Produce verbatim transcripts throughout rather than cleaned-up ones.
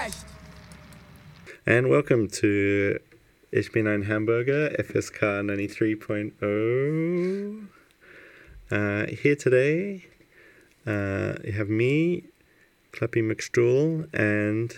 Podcast. And welcome to Ich bin ein Hamburger, F S K ninety-three point oh. Uh, here today, uh, you have me, Clappy McStool, and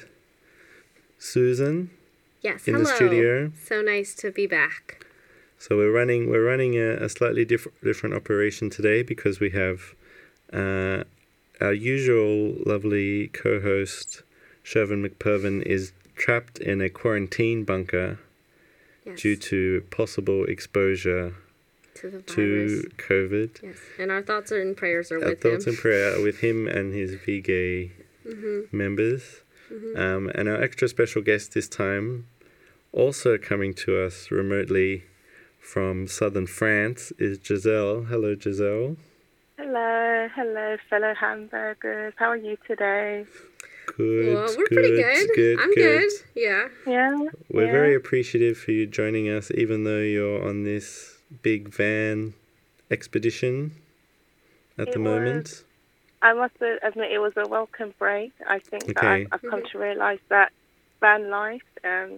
Susan. Yes, in hello. the studio. So nice to be back. So we're running we're running a, a slightly diff- different operation today because we have uh, our usual lovely co-host Shervin McPervin is trapped in a quarantine bunker Yes. due to possible exposure to, the to COVID. Yes, and our thoughts and prayers are Our with thoughts him. and prayer are with him and his V G A Mm-hmm. members. Mm-hmm. Um, and our extra special guest this time, also coming to us remotely from southern France, is Giselle. Hello, Giselle. Hello, hello, fellow hamburgers. How are you today? Good. Well, we're good, pretty good. good I'm good. good. Yeah. Yeah. We're yeah. very appreciative for you joining us, even though you're on this big van expedition at It the was- moment. I must admit it was a welcome break. I think that Okay. I've, I've come to realise that van life, um,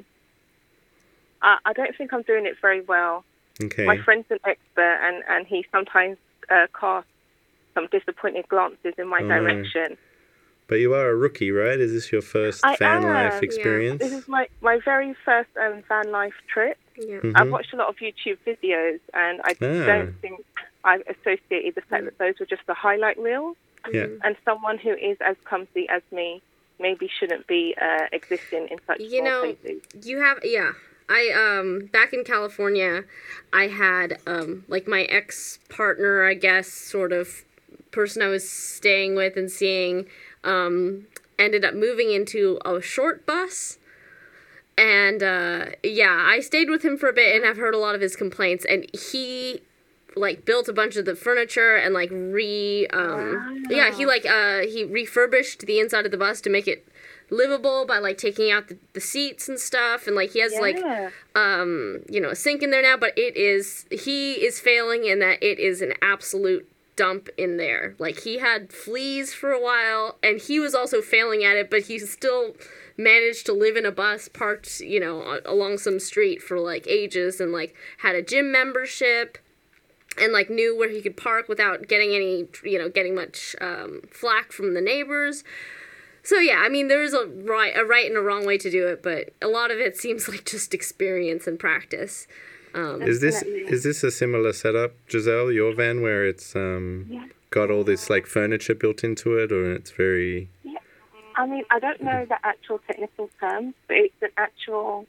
I, I don't think I'm doing it very well. Okay. My friend's an expert, and, and he sometimes uh, casts some disappointed glances in my Oh, no. direction. But you are a rookie, right? Is this your first I van am, life yeah. experience? This is my, my very first um, van life trip. Yeah. Mhm. I've watched a lot of YouTube videos, and I Ah. don't think I've associated the fact that those were just the highlight reels. Yeah. And someone who is as clumsy as me maybe shouldn't be uh, existing in such You small know, places. you have yeah. I um back in California, I had um like my ex partner, I guess, sort of person I was staying with and seeing, um, ended up moving into a short bus. And uh, yeah, I stayed with him for a bit, and I've heard a lot of his complaints. And he like built a bunch of the furniture and like re um Wow. yeah he like uh he refurbished the inside of the bus to make it livable by like taking out the, the seats and stuff, and like he has Yeah. like um you know a sink in there now, but it is he is failing in that it is an absolute dump in there. Like he had fleas for a while, and he was also failing at it, but he still managed to live in a bus parked you know a- along some street for like ages, and like had a gym membership and like knew where he could park without getting any you know getting much um, flack from the neighbors. So yeah, I mean, there's a right, a right and a wrong way to do it, but a lot of it seems like just experience and practice. Um, Is this Definitely. is this a similar setup, Giselle, your van, where it's um Yeah. got all this like furniture built into it, or it's very I mean, I don't know the actual technical terms, but it's an actual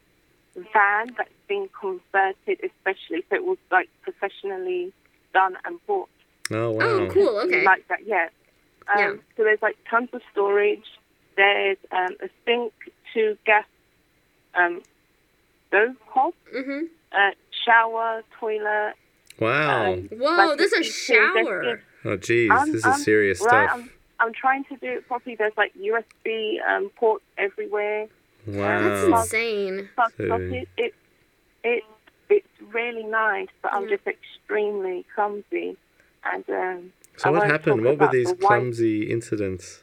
van that's been converted especially, so it was like professionally done and bought. oh wow oh, cool. Okay. Like that, yeah. Um, Yeah. So there's like tons of storage. There's um, a sink, two gas um, stove hobs, Mhm. uh, shower, toilet. wow um, Whoa, like there's a eating, there's- shower. oh geez, I'm- this is I'm- serious right, stuff. I'm, I'm trying to do it properly. There's like U S B um, ports everywhere. That's Wow. insane. Plug So- socket. It, it, it's really nice, but I'm Yeah. just extremely clumsy. And um, So I what won't happened? talk What were about these the white- clumsy incidents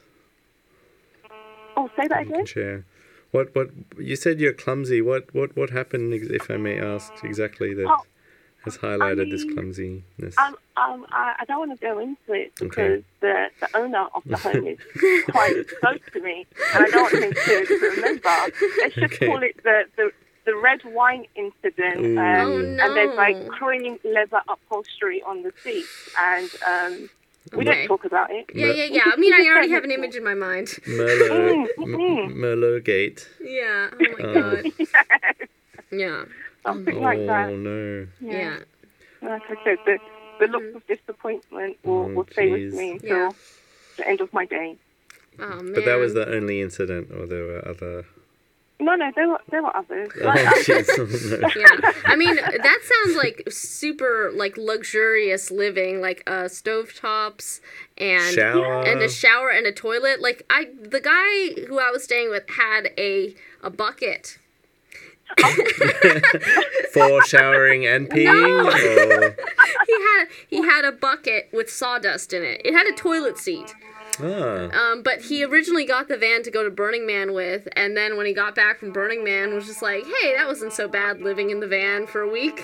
Oh, say that you can again. share? What what you said you're clumsy. What what what happened, ex- if I may ask, exactly that Oh, has highlighted this mean, clumsiness? Um, um, I, I don't want to go into it because Okay. the, the owner of the home is quite close to me, and I don't want him to, to remember. Let's just Okay. call it the, the, the red wine incident. Ooh. Um, Oh, And there's like no. cream leather upholstery on the seat, and um, we Okay. don't talk about it. Yeah, yeah, yeah. I mean, I already have an image in my mind. Merlot, Mm, mm. M- Merlot Gate. Yeah. Oh my Oh. god. Yeah. Something Oh like that. no. Yeah. Like I said, the, the look of disappointment will, Oh, will stay jeez. with me until Yeah. the end of my day. Oh man. But that was the only incident, or there were other. No, no, there were there were others. Oh jeez. Oh, no. Yeah, I mean that sounds like super like luxurious living, like uh stovetops and Shower. and a shower and a toilet. Like I, the guy who I was staying with had a a bucket For showering and peeing? Or... He had he had a bucket with sawdust in it. It had a toilet seat. Ah. Um, but he originally got the van to go to Burning Man with, and then when he got back from Burning Man, was just like, hey, that wasn't so bad living in the van for a week.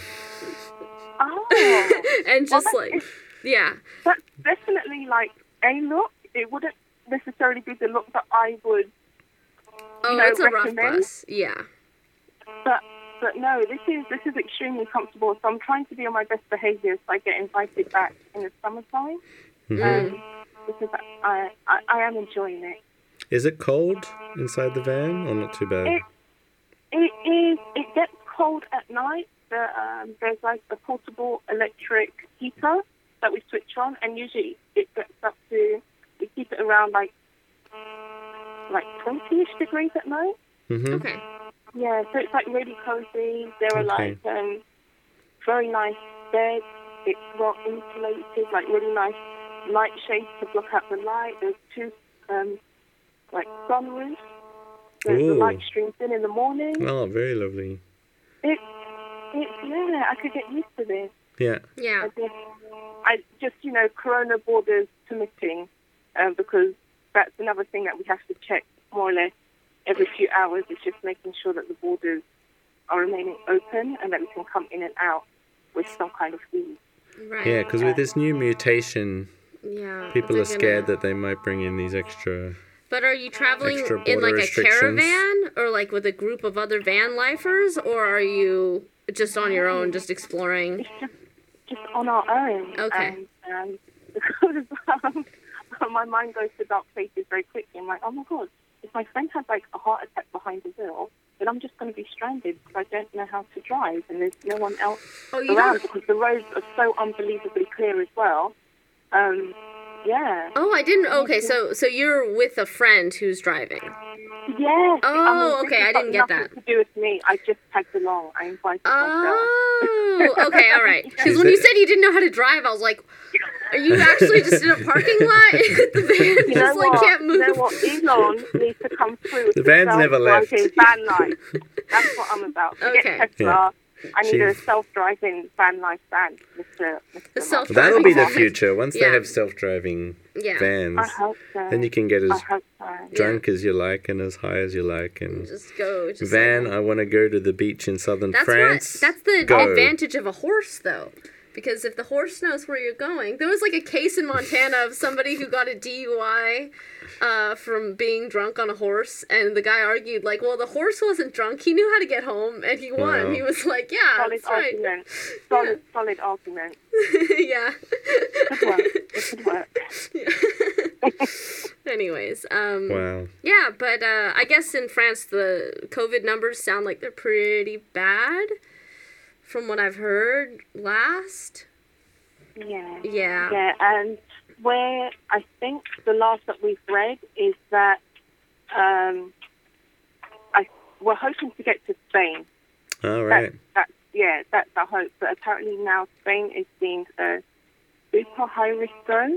Oh. And just Well, like, that's- yeah. That's definitely like a look. It wouldn't necessarily be the look that I would, Oh, know, it's a rough recommend. bus. Yeah. but but no, this is this is extremely comfortable. So I'm trying to be on my best behaviour so I get invited back in the summertime. Mhm. Um, because I, I I am enjoying it. Is it cold inside the van or not too bad? It it is. It gets cold at night. The, um, there's like a portable electric heater that we switch on, and usually it gets up to, we keep it around like like twenty-ish degrees at night. Mm-hmm. Okay. Yeah, so it's like really cozy. There are Okay. like um, very nice beds. It's well insulated, like really nice light shades to block out the light. There's two um, like sunroofs. So the Ooh. light streams in in the morning. Oh, very lovely. It, it's yeah, I could get used to this. Yeah. Yeah. I just, I just you know, Corona borders permitting, um, because that's another thing that we have to check more or less every few hours. Is just making sure that the borders are remaining open and that we can come in and out with some kind of ease. Right. Yeah, because with this new mutation, Yeah. people they're are scared gonna- that they might bring in these extra... But are you traveling Extra in like border a restrictions. caravan or like with a group of other van lifers, or are you just on your own, just exploring? It's just just on our own. Okay. And um, because um, my mind goes to dark places very quickly. I'm like, oh my god, if my friend had like a heart attack behind the wheel, then I'm just going to be stranded because I don't know how to drive and there's no one else Oh, you around don't. because the roads are so unbelievably clear as well. Um, yeah. Oh, I didn't. Okay, so so you're with a friend who's driving. Yes. Oh, I mean, okay, this I has got didn't get nothing that. to do with me. I just tagged along. I invited myself. Oh, okay, all right. Because Is when you it- said you didn't know how to drive, I was like, are you actually just in a parking lot? The van You know just like what? can't move. You know what? Elon needs to come through with The van's never left. self-driving van life. That's what I'm about. Forget Okay. Tesla. I need She- a self-driving van life van, Mister Mister The Musk. self- That'll be the Driving. future. Once Yeah. they have self-driving Yeah. vans, I hope so. then you can get I as hope so. drunk as you like and as high as you like. And Just go. Just van, like- I want to go to the beach in southern That's France. what. That's the Go. advantage of a horse, though, because if the horse knows where you're going, there was like a case in Montana of somebody who got a D U I uh, from being drunk on a horse, and the guy argued like, well, the horse wasn't drunk; he knew how to get home, and he won. Wow. He was like, yeah, Solid that's right. argument. Solid, solid argument. Yeah. Good work. It could work. Anyways, um, Wow. yeah, but uh, I guess in France the COVID numbers sound like they're pretty bad, from what I've heard last. Yeah. Yeah. Yeah, and where I think the last that we've read is that um, I we're hoping to get to Spain. All right. That's yeah, that's our hope. But apparently now Spain is deemed a super high risk zone.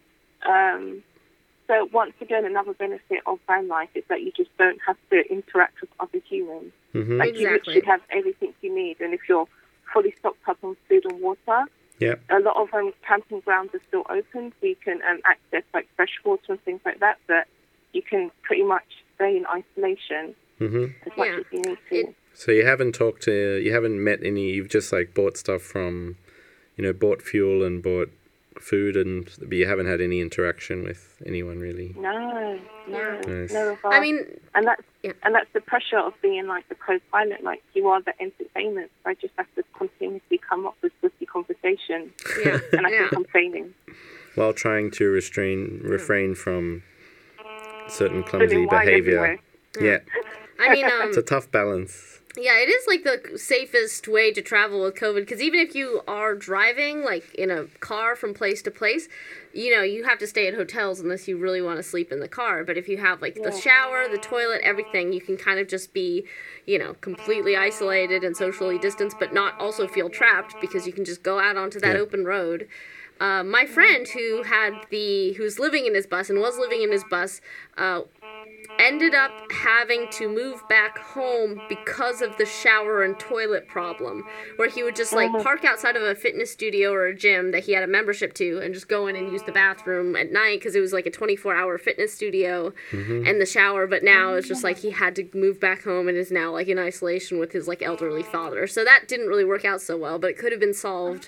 Um, so once again, another benefit of van life is that you just don't have to interact with other humans. Mm-hmm. Like you Exactly. literally have everything you need, and if you're fully stocked up on food and water, Yep. a lot of um, camping grounds are still open, so you can um, access like fresh water and things like that. But you can pretty much stay in isolation Mm-hmm. as much Yeah. as you need to. It- So you haven't talked to, you haven't met any, you've just like bought stuff from, you know, bought fuel and bought food, and but you haven't had any interaction with anyone really. no, no, Nice. no. I mean, and that's yeah. and that's the pressure of being like the co-pilot. Like you are the entertainment. I just have to continuously come up with witty conversation, yeah, and I yeah. think I'm failing. While trying to restrain, refrain from certain clumsy Spilling wine behavior. everywhere. Yeah. I mean, um, It's a tough balance. yeah, it is like the safest way to travel with COVID, because even if you are driving like in a car from place to place, you know, you have to stay at hotels unless you really want to sleep in the car. But if you have like the Yeah. shower, the toilet, everything, you can kind of just be, you know, completely isolated and socially distanced, but not also feel trapped because you can just go out onto that Yeah. open road. Uh, my friend who had the who's living in his bus and was living in his bus, uh, ended up having to move back home because of the shower and toilet problem, where he would just like park outside of a fitness studio or a gym that he had a membership to and just go in and use the bathroom at night because it was like a twenty-four hour fitness studio Mm-hmm. and the shower. But now it's just like he had to move back home and is now like in isolation with his like elderly father. So that didn't really work out so well, but it could have been solved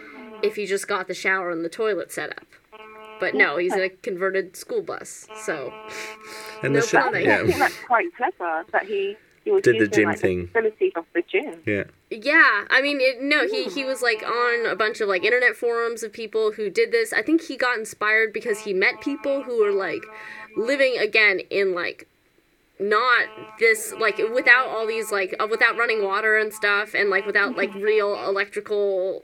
if he just got the shower and the toilet set up. But no, he's in a converted school bus, so And no the show, plumbing. I yeah, think that's quite clever that he, he was Did the using gym like, thing. the facilities of the gym. yeah. Yeah, I mean, it, no, he, he was, like, on a bunch of, like, internet forums of people who did this. I think he got inspired because he met people who were, like, living, again, in, like, not this, like, without all these, like, uh, without running water and stuff, and, like, without, like, real electrical,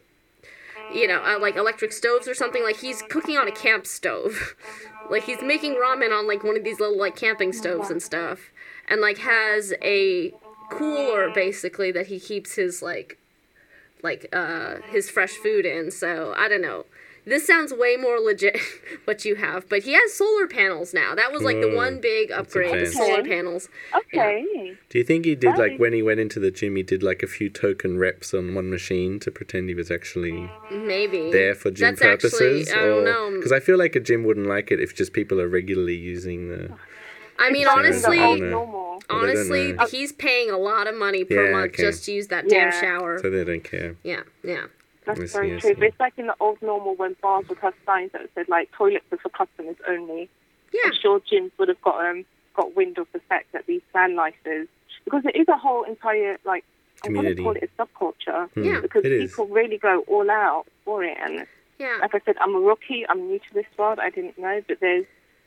you know, uh, like, electric stoves or something. Like, he's cooking on a camp stove. Like, he's making ramen on, like, one of these little, like, camping stoves and stuff. And, like, has a cooler, basically, that he keeps his, like, like, uh, his fresh food in. So, I don't know. This sounds way more legit, what you have. But he has solar panels now. That was, like, the Whoa, one big upgrade, the advanced. solar panels. Okay. Do you think he did, like, Right. when he went into the gym, he did, like, a few token reps on one machine to pretend he was actually Maybe. there for gym That's purposes? Actually, I don't know. Because I feel like a gym wouldn't like it if just people are regularly using the... I mean, So, honestly, I don't know. normal. Well, they don't honestly, know. he's paying a lot of money per Yeah, month okay. just to use that damn Yeah. shower. So they don't care. Yeah, yeah. I That's see, very I true. see. But it's like in the old normal when bars would have signs that said like toilets are for customers only. Yeah. I'm sure gyms would have got um got wind of the fact that these van lifers, because it is a whole entire like I'm going to Community. call it a subculture. Hmm, Yeah. Because it is. people really go all out for it. And Yeah. like I said, I'm a rookie. I'm new to this world. I didn't know, but there's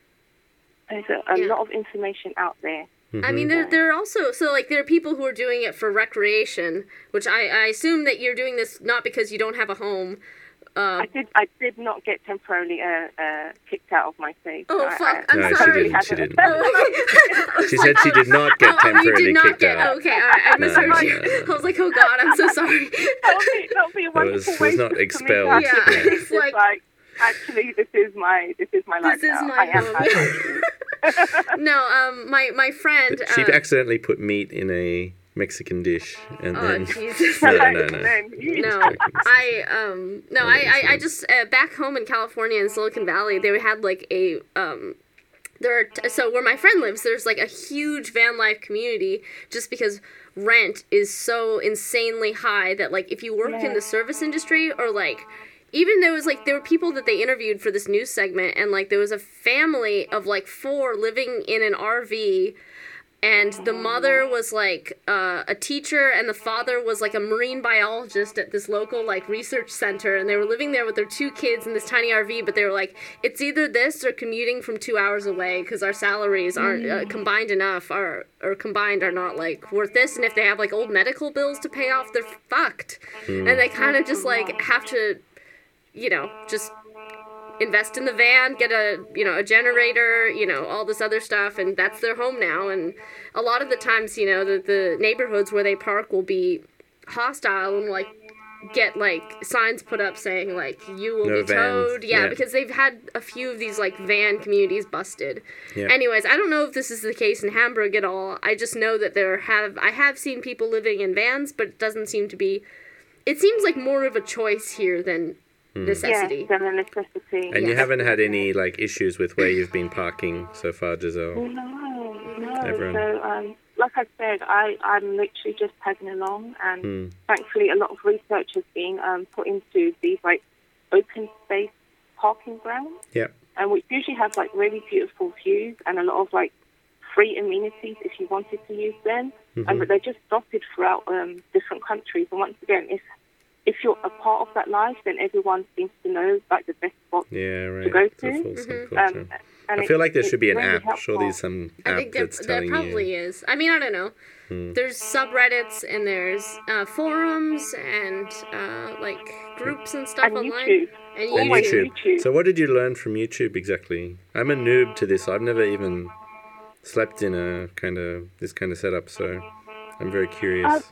there's a, a Yeah. lot of information out there. I mean, there there are also, so, like, there are people who are doing it for recreation, which I, I assume that you're doing this not because you don't have a home. Uh, I did I did not get temporarily uh, uh, kicked out of my state. Oh, I- fuck. I- I'm No, she sorry. didn't. She didn't. Oh, She said she did not get oh, you temporarily did not kicked get, out. okay, all right, I No, misheard no, you. no, no. I was like, oh, God, I'm so sorry. That would be, that would be a wonderful was- way was not to- for me to expelled. actually Yeah, be it's just like- like, actually, this is my this is my life This is now. my I am home. happy. No, um, my, my friend... She uh, accidentally put meat in a Mexican dish, and Oh, then Jesus. no, no, no. Then you- No, Joking. I um no, No, I, that I, I makes just uh, back home in California in Silicon Valley, they had like a um there are t- so where my friend lives, there's like a huge van life community just because rent is so insanely high that like if you work in the service industry or like even there was like there were people that they interviewed for this news segment and like there was a family of like four living in an R V. And the mother was like uh, a teacher, and the father was like a marine biologist at this local like research center. And they were living there with their two kids in this tiny R V. But they were like, it's either this or commuting from two hours away because our salaries aren't uh, combined enough, or or combined are not like worth this. And if they have like old medical bills to pay off, they're fucked. And they kind of just like have to, you know, just invest in the van, get a, you know, a generator, you know, all this other stuff, and that's their home now. And a lot of the times, you know, the, the neighborhoods where they park will be hostile and, like, get, like, signs put up saying, like, you will No be vans. towed. Yeah, Yeah. because they've had a few of these, like, van communities busted. Yeah. Anyways, I don't know if this is the case in Hamburg at all. I just know that there have, I have seen people living in vans, but it doesn't seem to be, it seems like more of a choice here than necessity. Yes, and a necessity. And you Yes. haven't had any like issues with where you've been parking so far, Giselle. No, no. Everyone. So, um, like I said, I, I'm literally just tagging along, and Hmm. thankfully a lot of research has been um, put into these like open space parking grounds, Yep. and which usually have like really beautiful views and a lot of like free amenities if you wanted to use them. Mm-hmm. And but they're just dotted throughout um, different countries. And once again, if if you're a part of that life, then everyone seems to know like the best spot. Yeah, right. go It's a to. full Mhm. subculture. Um, and I feel it- like there it's should be an really app. helpful. Surely some I app think there, that's there telling probably you. is. I mean, I don't know. Hmm. There's subreddits and there's uh, forums and uh, like groups and stuff And online. YouTube. And And Always YouTube. YouTube. YouTube. So what did you learn from YouTube exactly? I'm a noob to this. I've never even slept in a kind of this kind of setup, so I'm very curious. Uh,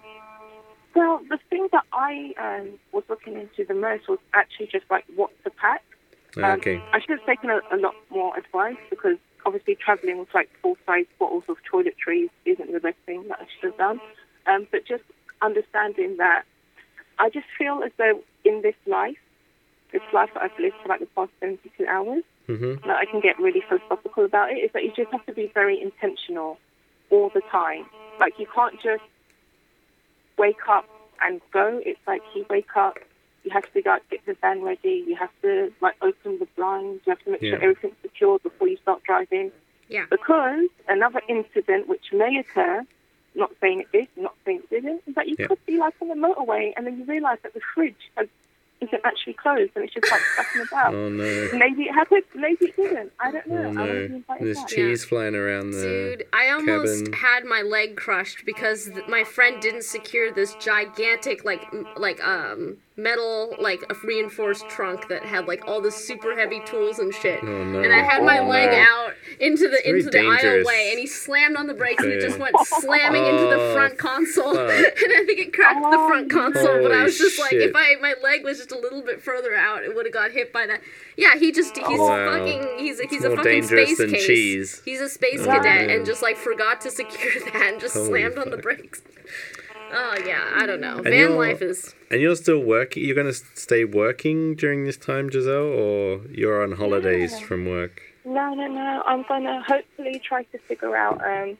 Well, the thing that I um, was looking into the most was actually just like what's the pack. Um, Ah, okay. I should have taken a, a lot more advice because obviously travelling with like full-size bottles of toiletries isn't the best thing that I should have done. Um, but just understanding that I just feel as though in this life, this life that I've lived for like the past seventy-two hours, Mm-hmm. that I can get really philosophical about it, is that you just have to be very intentional all the time. Like, you can't just wake up and go. It's like you wake up, you have to like, get the van ready, you have to like open the blinds, you have to make Yeah. sure everything's secure before you start driving. Yeah. Because another incident which may occur, not saying it did, not saying it didn't, is that you Yeah. could be like on the motorway and then you realise that the fridge has, isn't actually closed and it's just like stuffing about. Oh no. Maybe it happened, maybe it didn't. I don't know. Oh I no. wasn't invited There's back. cheese flying around the Dude, I almost cabin. had my leg crushed because th- my friend didn't secure this gigantic, like, m- like um, metal, like a reinforced trunk that had like all the super heavy tools and shit. Oh no. And I had my Oh, leg no. out into the It's very into the dangerous. aisleway, and he slammed on the brakes, and it just Yeah. went slamming into the Oh, front console, fuck. and I think it cracked the front console. But I Holy was just like, shit. if I my leg was just a little bit further out, it would have got hit by that. Yeah, he just he's Wow. fucking he's a, he's It's a more fucking dangerous space than case. cheese. He's a space Oh, cadet man. and just like forgot to secure that and just Holy slammed on the fuck. brakes. Oh yeah, I don't know. And Van you're- life is And you're still working? You're going to stay working during this time, Giselle, or you're on holidays Yeah. from work? No, no, no. I'm gonna hopefully try to figure out. Um,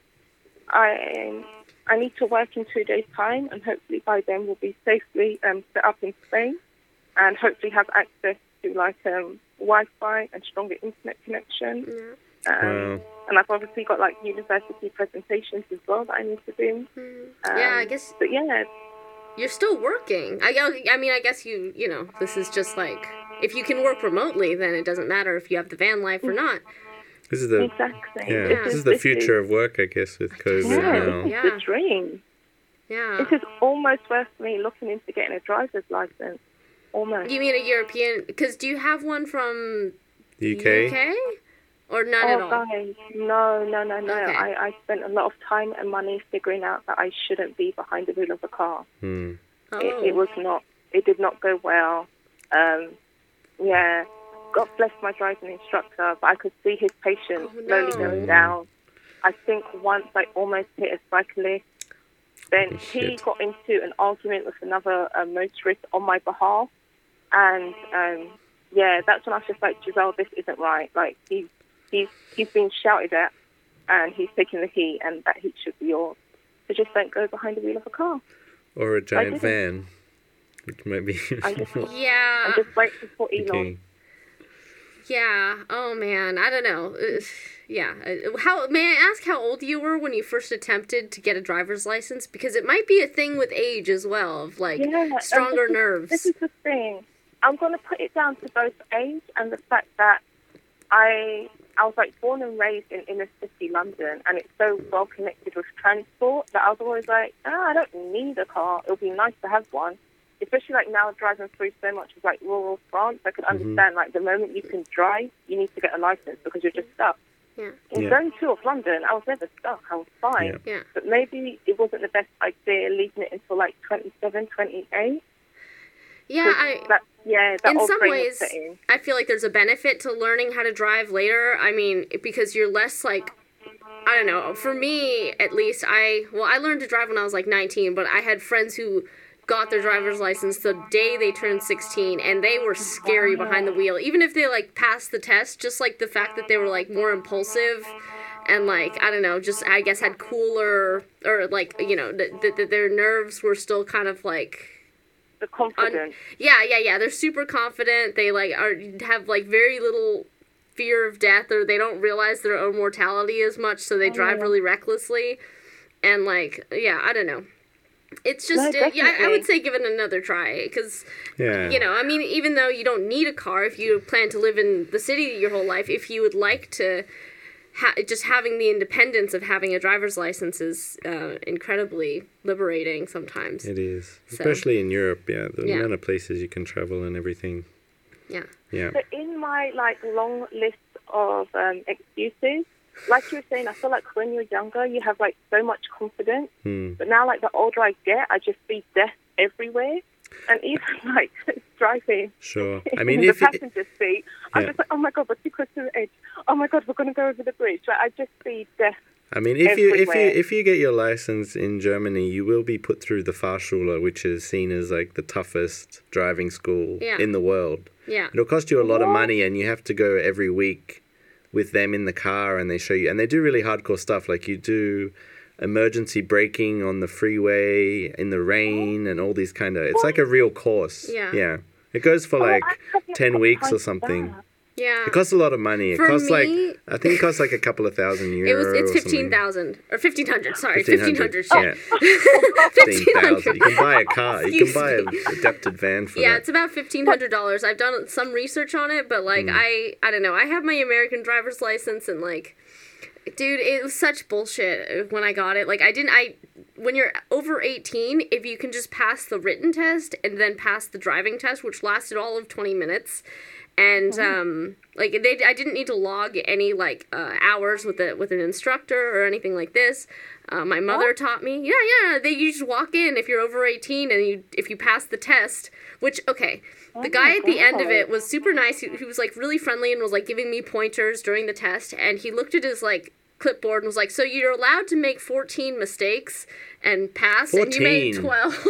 I I need to work in two days' time, and hopefully by then we'll be safely um, set up in Spain, and hopefully have access to like um, Wi-Fi and stronger internet connection. yeah. Um, Wow. And I've obviously got like university presentations as well that I need to do. Um, Yeah, I guess But yeah, you're still working. I I mean, I guess you you know this is just like if you can work remotely, then it doesn't matter if you have the van life or not. This is the exactly. yeah. Yeah. This is the future of work, I guess, with COVID Yeah, now. this is Yeah. the dream. Yeah. This is almost worth me looking into getting a driver's license. Almost. You mean a European? Because do you have one from The U K. U K? Or none at Oh, all? guys, no, no, no, no. Okay. I, I spent a lot of time and money figuring out that I shouldn't be behind the wheel of a car. Hmm. Oh. It, it was not, it did not go well. Um, yeah, God bless my driving instructor, but I could see his patience Oh, slowly no. going down. I think once I almost hit a cyclist, then Oh, he shit. got into an argument with another uh, motorist on my behalf. And, um, yeah, that's when I was just like, Giselle, this isn't right. Like, he's, he's, he's being shouted at, and he's taking the heat, and that heat should be yours. So just don't go behind the wheel of a car. Or a giant didn't. van, which might be I just, Yeah. I'm just grateful for Elon. okay. Yeah. Oh man, I don't know. Ugh. Yeah. Uh, How may I ask how old you were when you first attempted to get a driver's license? Because it might be a thing with age as well, of like Yeah, and stronger this is- nerves. This is the thing. I'm going to put it down to both age and the fact that I I was like born and raised in inner city London, and it's so well connected with transport that I was always like, ah, I don't need a car. It would be nice to have one. Especially like now driving through so much of like rural France, I could understand like the moment you can drive, you need to get a license because you're just stuck. Yeah. In Yeah. zone two of London, I was never stuck. I was fine. Yeah. Yeah. But maybe it wasn't the best idea leaving it until like twenty-seven, twenty-eight. Yeah. I. That, yeah, that In old some brain was ways, setting. I feel like there's a benefit to learning how to drive later. I mean, because you're less like, I don't know. For me, at least, I well, I learned to drive when I was like nineteen, but I had friends who got their driver's license the day they turned sixteen, and they were scary behind the wheel. Even if they like passed the test, just like the fact that they were like more impulsive and like I don't know, just I guess had cooler or like you know that th- th- their nerves were still kind of like. The confidence. Yeah, yeah, yeah. They're super confident. They like are have like very little fear of death, or they don't realize their own mortality as much, so they drive really recklessly. And like, yeah, I don't know. It's just, No, uh, yeah, I- I definitely. would say give it another try, because Yeah. you know, I mean, even though you don't need a car, if you plan to live in the city your whole life, if you would like to. Ha- just having the independence of having a driver's license is uh, incredibly liberating sometimes. It is. So- Especially in Europe, yeah. The Yeah. amount of places you can travel and everything. Yeah. Yeah. But in my like long list of um, excuses, like you were saying, I feel like when you're younger, you have like so much confidence. Hmm. But now, like the older I get, I just see death everywhere. And even like driving Sure. I in mean, the if it, passenger seat, I'm Yeah. just like, oh my god, we're too close to the edge. Oh my god, we're going to go over the bridge. Like, I just see death. I mean, if you if you everywhere. if you get your license in Germany, you will be put through the Fahrschule, which is seen as like the toughest driving school Yeah. in the world. Yeah. It'll cost you a lot of What? money, and you have to go every week with them in the car, and they show you, and they do really hardcore stuff. Like you do emergency braking on the freeway in the rain, and all these kind of. It's like a real course. Yeah. Yeah. It goes for Oh, like I haven't ten got weeks time or for something. that. Yeah. It costs a lot of money. It For costs like me- I think it costs like a couple of thousand euros. It was it's or fifteen something. thousand or fifteen hundred. Sorry, fifteen hundred. Yeah. fifteen thousand. You can buy a car. You can Excuse buy an me. adapted van for Yeah, that. it's about fifteen hundred dollars. I've done some research on it, but like Hmm. I, I don't know. I have my American driver's license, and like, dude, it was such bullshit when I got it. Like, I didn't. I when you're over eighteen, if you can just pass the written test and then pass the driving test, which lasted all of twenty minutes, and um, like they, I didn't need to log any like uh, hours with a with an instructor or anything like this. Uh, my mother taught me. Yeah, yeah. They you just walk in if you're over eighteen, and you if you pass the test. Which okay, the guy my at the end of God. it was super nice. He, he was like really friendly and was like giving me pointers during the test. And he looked at his like clipboard and was like, "So you're allowed to make fourteen mistakes and pass, and you made fourteen? twelve."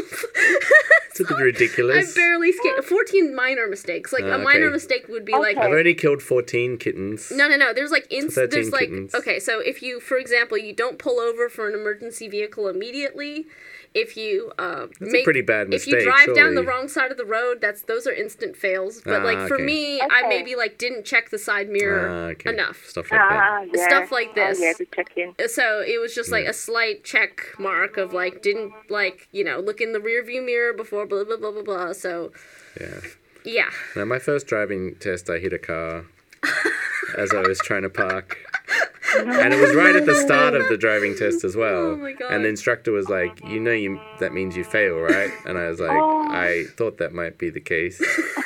It's a bit ridiculous. I barely skated. fourteen minor mistakes. Like Ah, a minor okay. mistake would be like Okay. I've already killed fourteen kittens. no, no, no. There's like ins- thirteen There's like kittens. okay. So if you, for example, you don't pull over for an emergency vehicle immediately, if you uh, That's make a pretty bad if you mistake, drive down the surely. wrong side of the road, that's those are instant fails. But Ah, like for okay. me, I Okay. maybe like didn't check the side mirror Ah, okay. enough. Stuff like that. Ah, yeah. Stuff like this. Oh, yeah, the check-in. So it was just like a slight check mark of like didn't like you know look in the rear view mirror before blah blah blah blah blah. So Yeah. yeah. Now, my first driving test, I hit a car as I was trying to park. And it was right at the start of the driving test as well. Oh my God. And the instructor was like, "You know, you that means you fail, right?" And I was like, Oh. "I thought that might be the case."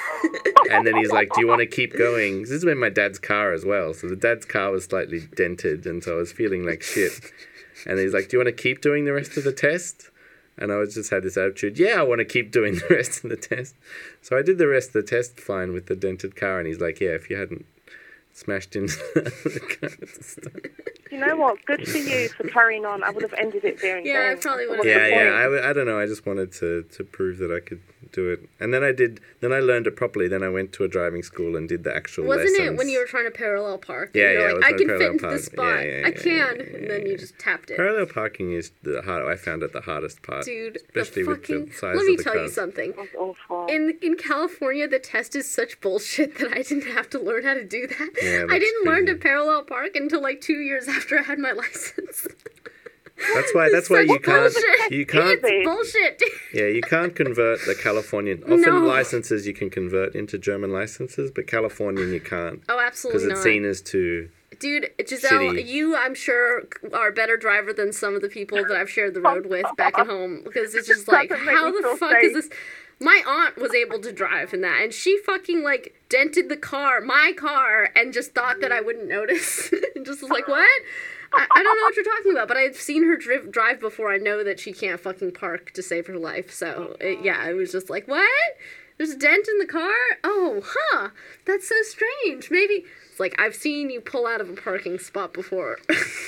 And then he's like, "Do you want to keep going?" This is when my dad's car as well. So the dad's car was slightly dented, and so I was feeling like shit. And he's like, "Do you want to keep doing the rest of the test?" And I was just had this attitude, "Yeah, I want to keep doing the rest of the test." So I did the rest of the test fine with the dented car, and he's like, "Yeah, if you hadn't smashed into the car at the start." You know what? Good for you for carrying on. I would have ended it there and Yeah, I then. probably What's would've. the Yeah, yeah. point? I, w- I don't know. I just wanted to, to prove that I could do it. And then I did, then I learned it properly. Then I went to a driving school and did the actual Wasn't lessons. it when you were trying to parallel park? Yeah, and you're yeah, I like, was I trying to can fit parallel into the park. spot. Yeah, yeah, I yeah, can. yeah, And then yeah. you just tapped it. Parallel parking is the hard, I found it the hardest part. Dude, Especially the with fucking. the size Let me of the tell you cars. something. That's awful. In in California, the test is such bullshit that I didn't have to learn how to do that. Yeah, I that's didn't learn to crazy. parallel park until like two years after I had my license. That's why. That's why Such you can't. bullshit. You can't. It's bullshit. Yeah, you can't convert the Californian. Often No. licenses you can convert into German licenses, but Californian you can't Oh, because absolutely it's not. seen as too. Dude, Giselle, Shitty. you, I'm sure, are a better driver than some of the people that I've shared the road with back at home. Because it's just like, Doesn't make how me the feel fuck is safe. this? My aunt was able to drive in that, and she fucking, like, dented the car, my car, and just thought that I wouldn't notice. And just was like, what? I, I don't know what you're talking about, but I've seen her driv- drive before. I know that she can't fucking park to save her life. So, it, yeah, it was just like, what? There's a dent in the car? Oh, huh. That's so strange. Maybe... It's like, I've seen you pull out of a parking spot before.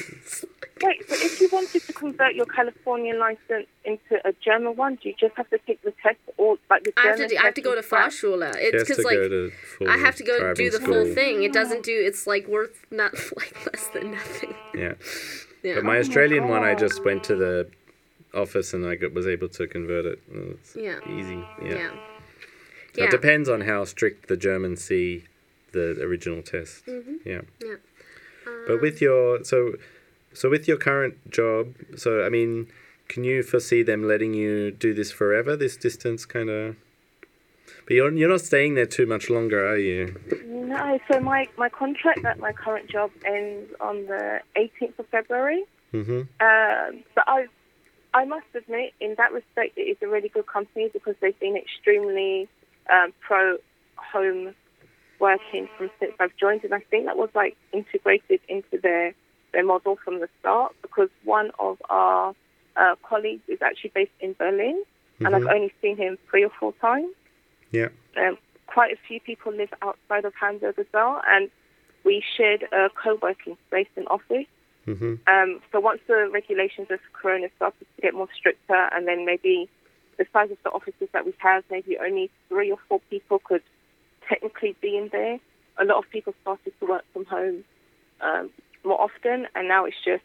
Wait, so if you wanted to convert your Californian license into a German one, do you just have to take the test or like the I German have to do, I have to go to test and Fahrschule. She It's has to because, like, go to full I have to go do driving the school. full thing. It doesn't do, it's, like, worth not, like, less than nothing. Yeah. Yeah. But my Australian one, I just went to the office and I got, was able to convert it. It's Yeah. easy. Yeah. Yeah. So Yeah. It depends on how strict the Germans see the original test. Mm-hmm. Yeah. Yeah. But with your so so with your current job, so I mean, can you foresee them letting you do this forever? This distance kind of. But you're you're not staying there too much longer, are you? No, so my, my contract at my current job ends on the eighteenth of February. Mm-hmm. Um, but I, I must admit, in that respect, it is a really good company because they've been extremely um, pro home working from since I've joined, and I think that was like integrated into their their model from the start because one of our uh, colleagues is actually based in Berlin, and I've only seen him three or four times. Yeah. Um, quite a few people live outside of Hamburg as well, and we shared a co-working space and office. Mm-hmm. Um, so once the regulations of Corona started to get more stricter, and then maybe the size of the offices that we have, maybe only three or four people could technically be in there. A lot of people started to work from home um, more often, and now it's just,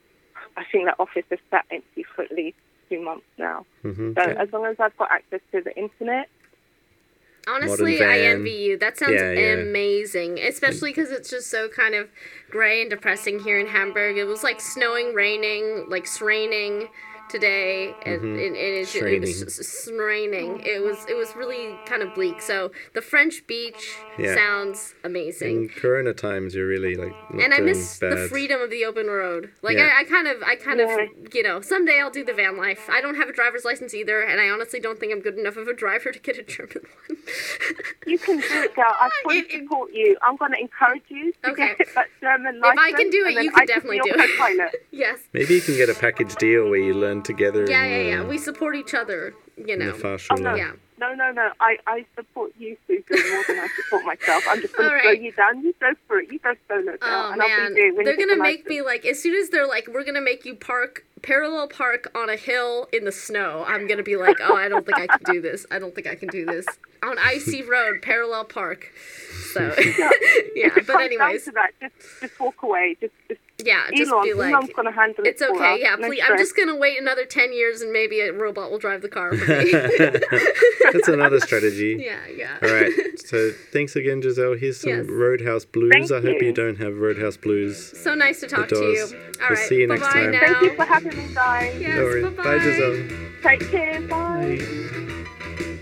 I think that office is sat empty for at least two months now. Mm-hmm. So as long as I've got access to the internet. Honestly, Modern I van. envy you. That sounds Yeah, yeah. amazing, especially because it's just so kind of gray and depressing here in Hamburg. It was like snowing, raining, like raining today, and, Mhm. and, and it's Shraining. it was s- s- raining. It was it was really kind of bleak. So the French beach Yeah. sounds amazing. In Corona times, you're really like not And I doing miss bad. the freedom of the open road. Like Yeah. I, I kind of, I kind Yeah. of, you know, someday I'll do the van life. I don't have a driver's license either, and I honestly don't think I'm good enough of a driver to get a German one. You can do it, girl. I fully It- it- support you. I'm going to encourage you to Okay. get that German If license. I can do it, and then you can I definitely be do your it. co-pilot. Yes. Maybe you can get a package deal where you learn together. Yeah, in, yeah, yeah. uh, We support each other. You in the know. far Oh, shore. no. Yeah. No, no, no. I, I support you, Susan, more than I support myself. I'm just going All to slow right. you down. You go for it. You go solo, girl. Oh and I'll man, be there when they're you get gonna the make license. me like as soon as they're like, we're gonna make you park parallel park on a hill in the snow. I'm gonna be like, oh, I don't think I can do this. I don't think I can do this on icy road, parallel park. So yeah, If it but comes anyways, down to that, just, just walk away. Just, just yeah, just Elon, be like, Elon's going to handle it's it for okay. us. Yeah, No please. I'm stress. just gonna wait another ten years and maybe a robot will drive the car for me. That's another strategy. yeah, yeah. All right. So thanks again, Giselle. Here's some Yes. Roadhouse Blues. Thank I hope you. you don't have Roadhouse Blues. So nice to talk to It you. does. All We'll right, see you next bye-bye time. now. Thank you for having me, guys. Yes, No worries. bye-bye. Bye, Giselle. Take care. Bye. Bye.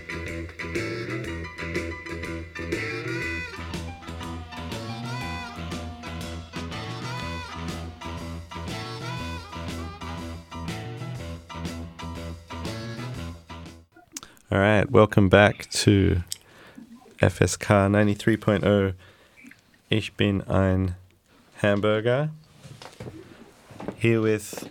All right, welcome back to F S K ninety-three point oh. Ich bin ein Hamburger. Here with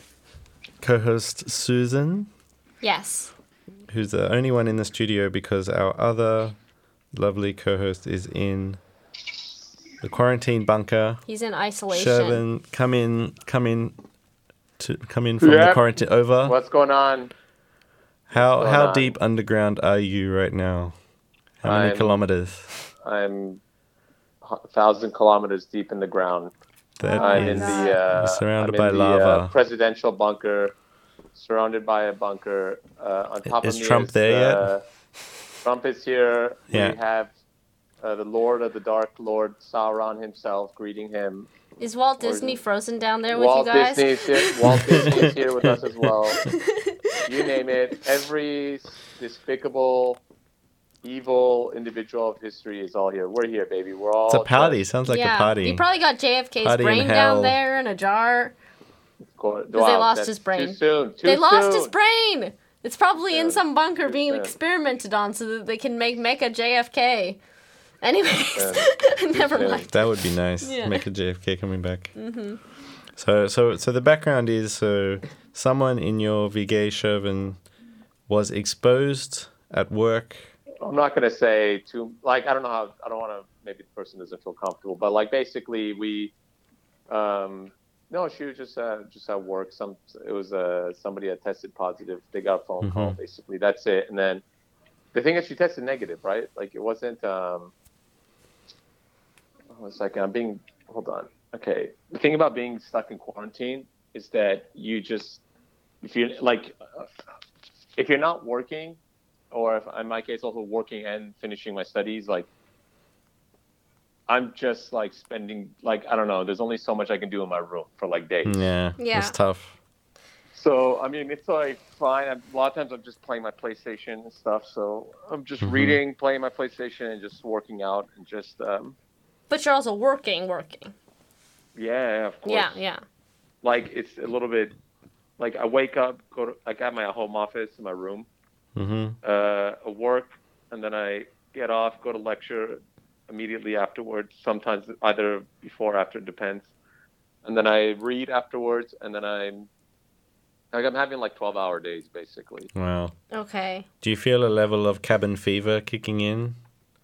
co-host Susan, Yes. who's the only one in the studio because our other lovely co-host is in the quarantine bunker. He's in isolation. Shervin, come in, come in, to come in from the Yep. quarantine. Over. What's going on? How going how on? deep underground are you right now? How many I'm- kilometers? I'm a thousand kilometers deep in the ground. That I'm is in the uh, surrounded I'm by in the, lava. Uh, presidential bunker, surrounded by a bunker. Uh, on top Is of me Trump is, there yet? uh, Trump is here. Yeah. We have uh, the Lord of the Dark Lord Sauron himself greeting him. Is Walt Or- Disney frozen down there with Walt you guys? Disney's here. Walt Disney is here with us as well. You name it. Every despicable, evil individual of history is all here. We're here, baby. We're all. It's a party. Sounds like yeah. a party. He probably got J F K's Party in brain hell. down there in a jar. Because they lost his brain. Too soon. Too they lost his soon. brain. It's probably in Yeah, some bunker too being soon. experimented on so that they can make Mecha J F K. Anyways, never soon. mind. That would be nice. Yeah. Make a J F K coming back. Mm-hmm. So, so, so the background is so someone in your V G A Shervin was exposed at work. I'm not gonna say too. Like I don't know how. I don't want to. Maybe the person doesn't feel comfortable. But like basically, we. Um, no, she was just uh, just at work. Some it was uh, somebody had tested positive. They got a phone Mhm. call. Basically, that's it. And then the thing is, she tested negative, right? Like it wasn't. Um, one second. I'm being. Hold on. Okay. The thing about being stuck in quarantine is that you just, if you like, uh, if you're not working, or if in my case also working and finishing my studies, like I'm just like spending like I don't know. There's only so much I can do in my room for like days. Yeah, Yeah. it's tough. So I mean, it's like fine. I'm, a lot of times I'm just playing my PlayStation and stuff. So I'm just Mhm. reading, playing my PlayStation, and just working out and just um, But you're also working, working. yeah, of course. Yeah, yeah. Like it's a little bit like I wake up, go to like I have my home office in my room, Mm-hmm. uh, I work, and then I get off, go to lecture immediately afterwards. Sometimes either before or after, it depends. And then I read afterwards, and then I Like I'm having like twelve hour days basically. Wow. Okay. Do you feel a level of cabin fever kicking in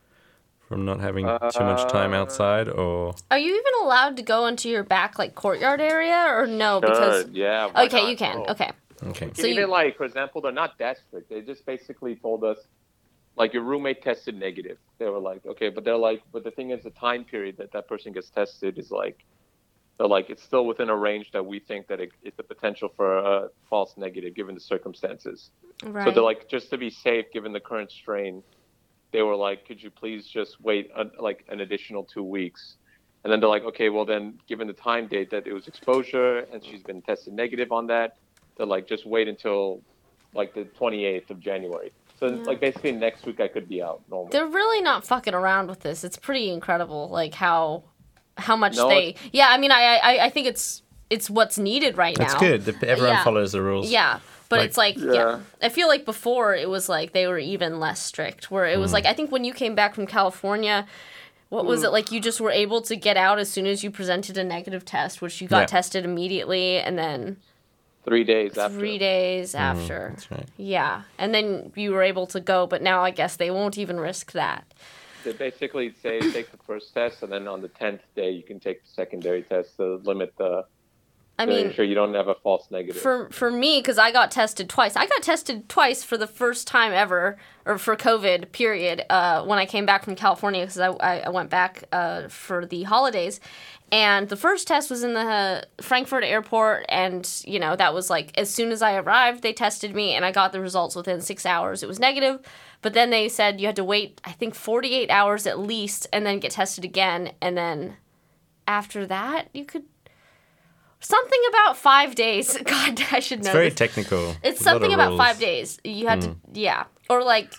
from not having too much time Uh, outside, or? Are you even allowed to go into your back like courtyard area or no? Because Sure, yeah. why okay, not? you can. Oh. Okay. Okay. So Even you- like, for example, they're not that strict. They just basically told us, like, your roommate tested negative. They were like, okay, but they're like, but the thing is, the time period that that person gets tested is like, they're like, it's still within a range that we think that it, it's the potential for a false negative given the circumstances. Right. So they're like, just to be safe, given the current strain, they were like, could you please just wait a, like an additional two weeks? And then they're like, okay, well then, given the time date that it was exposure and she's been tested negative on that, they're like, just wait until like the twenty-eighth of January. So Yeah. like basically next week I could be out normal. They're really not fucking around with this. It's pretty incredible, like how how much No, they. it's- Yeah, I mean, I I, I think it's it's what's needed right That's now. good. The- Everyone Yeah. follows the rules. Yeah, but Like- it's like yeah. Yeah. I feel like before it was like they were even less strict. Where it was like I think when you came back from California. What was it like? You just were able to get out as soon as you presented a negative test, which you got Yeah. tested immediately, and then Three days after. three days after. That's right. Yeah, and then you were able to go, but now I guess they won't even risk that. They basically say take the first test, and then on the tenth day you can take the secondary test to limit the. I to mean, make sure you don't have a false negative. for for me, because I got tested twice. I got tested twice for the first time ever, or for COVID. Period. Uh, when I came back from California, because I, I I went back uh, for the holidays, and the first test was in the Frankfurt airport, and you know that was like as soon as I arrived, they tested me, and I got the results within six hours. It was negative, but then they said you had to wait, I think, forty-eight hours at least, and then get tested again, and then after that you could. Something about five days. God, I should know It's very this. technical. It's There's a lot something of about rules. five days. You had to, yeah, or like,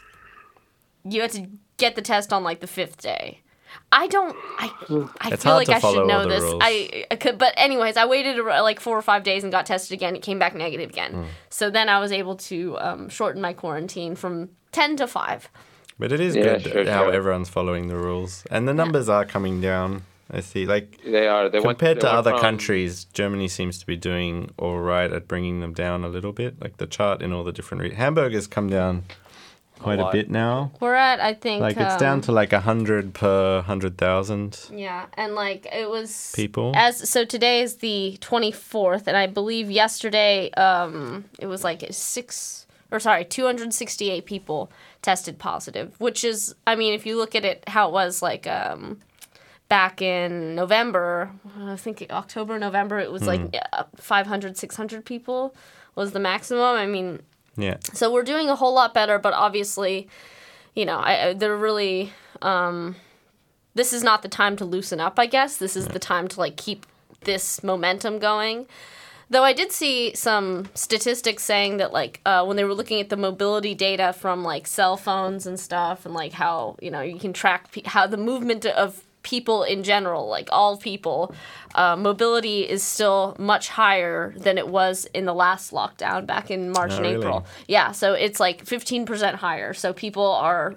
you had to get the test on like the fifth day. I don't. I I It's feel hard like to I follow should know all the this. rules. I, I could, but anyways, I waited ar- like four or five days and got tested again. It came back negative again. Hmm. So then I was able to um, shorten my quarantine from ten to five. But it is Yeah, good sure, how sure. everyone's following the rules, and the numbers are coming down. I see. Like They are. They went, compared they to went other from- countries, Germany seems to be doing all right at bringing them down a little bit. Like the chart in all the different re- Hamburg has come down quite a, lot. bit now. We're at, I think, Like it's down um, to like a hundred per hundred thousand yeah, and like it was people. As so today is the twenty-fourth, and I believe yesterday um it was like six or sorry two hundred sixty-eight people tested positive, which is I mean if you look at it how it was like um back in November, I think October November it was like uh, five hundred, six hundred people was the maximum. I mean Yeah. so we're doing a whole lot better, but obviously, you know, I, I they're really. Um, this is not the time to loosen up. I guess this is the time to like keep this momentum going. Though I did see some statistics saying that like uh, when they were looking at the mobility data from like cell phones and stuff, and like how you know you can track pe- how the movement of people in general, like all people, uh, mobility is still much higher than it was in the last lockdown back in March Oh, and really? April. Yeah, so it's like fifteen percent higher. So people are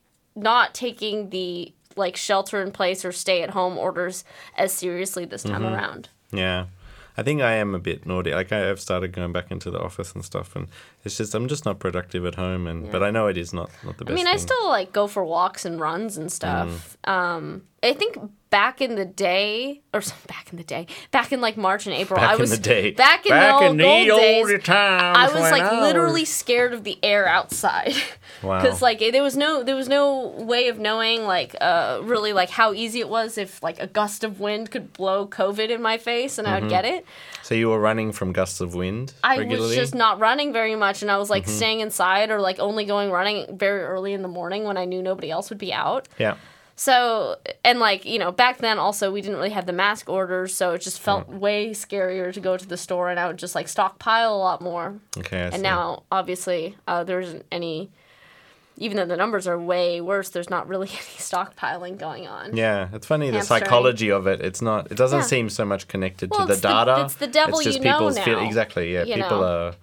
not taking the like shelter in place or stay at home orders as seriously this time Mm-hmm. around. Yeah. I think I am a bit naughty. Like I have started going back into the office and stuff, and it's just I'm just not productive at home. And but I know it is not not the I best. mean, I thing. still like go for walks and runs and stuff. Mm. Um, I think back in the day, or some- back in the day, back in like March and April, back I was in the day. back in back the in old, the old old days. times. I was when like I literally scared of the air outside. Wow. Because like there was no there was no way of knowing like uh really like how easy it was if like a gust of wind could blow COVID in my face and I would get it. So you were running from gusts of wind I regularly? was just not running very much, and I was like Mm-hmm. staying inside or like only going running very early in the morning when I knew nobody else would be out. Yeah. So, and like, you know, back then also we didn't really have the mask orders, so it just felt way scarier to go to the store, and I would just like stockpile a lot more. Okay. I see. And now, obviously, uh, there isn't any, even though the numbers are way worse, there's not really any stockpiling going on. Yeah, it's funny the Hamstring. psychology of it. It's not. It doesn't Yeah. seem so much connected Well, to the it's the- data. it's the devil It's just you know people's feel- now, exactly. Yeah, you people know. are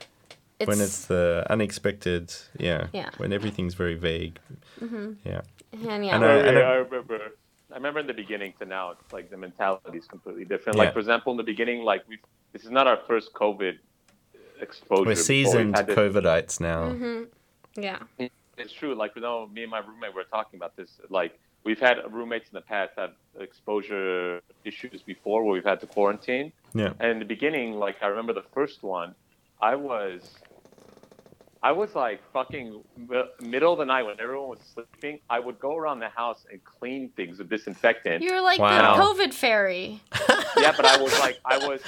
when it's the unexpected. Yeah. Yeah. When everything's very vague. Mm-hmm. Yeah. And yeah, And, Oh, uh, yeah, and, uh, I remember. I remember in the beginning to now, it's like the mentality is completely different. Yeah. Like for example, in the beginning, like we, this is not our first COVID exposure. We're before. We've seasoned had this- COVIDites now. Mm-hmm. Yeah. It's true. Like, you know, me and my roommate were talking about this. Like, we've had roommates in the past have exposure issues before where we've had to quarantine. Yeah. And in the beginning, like, I remember the first one, I was, I was like fucking middle of the night when everyone was sleeping. I would go around the house and clean things with disinfectant. You're like Wow. the COVID fairy. Yeah, but I was like, I was,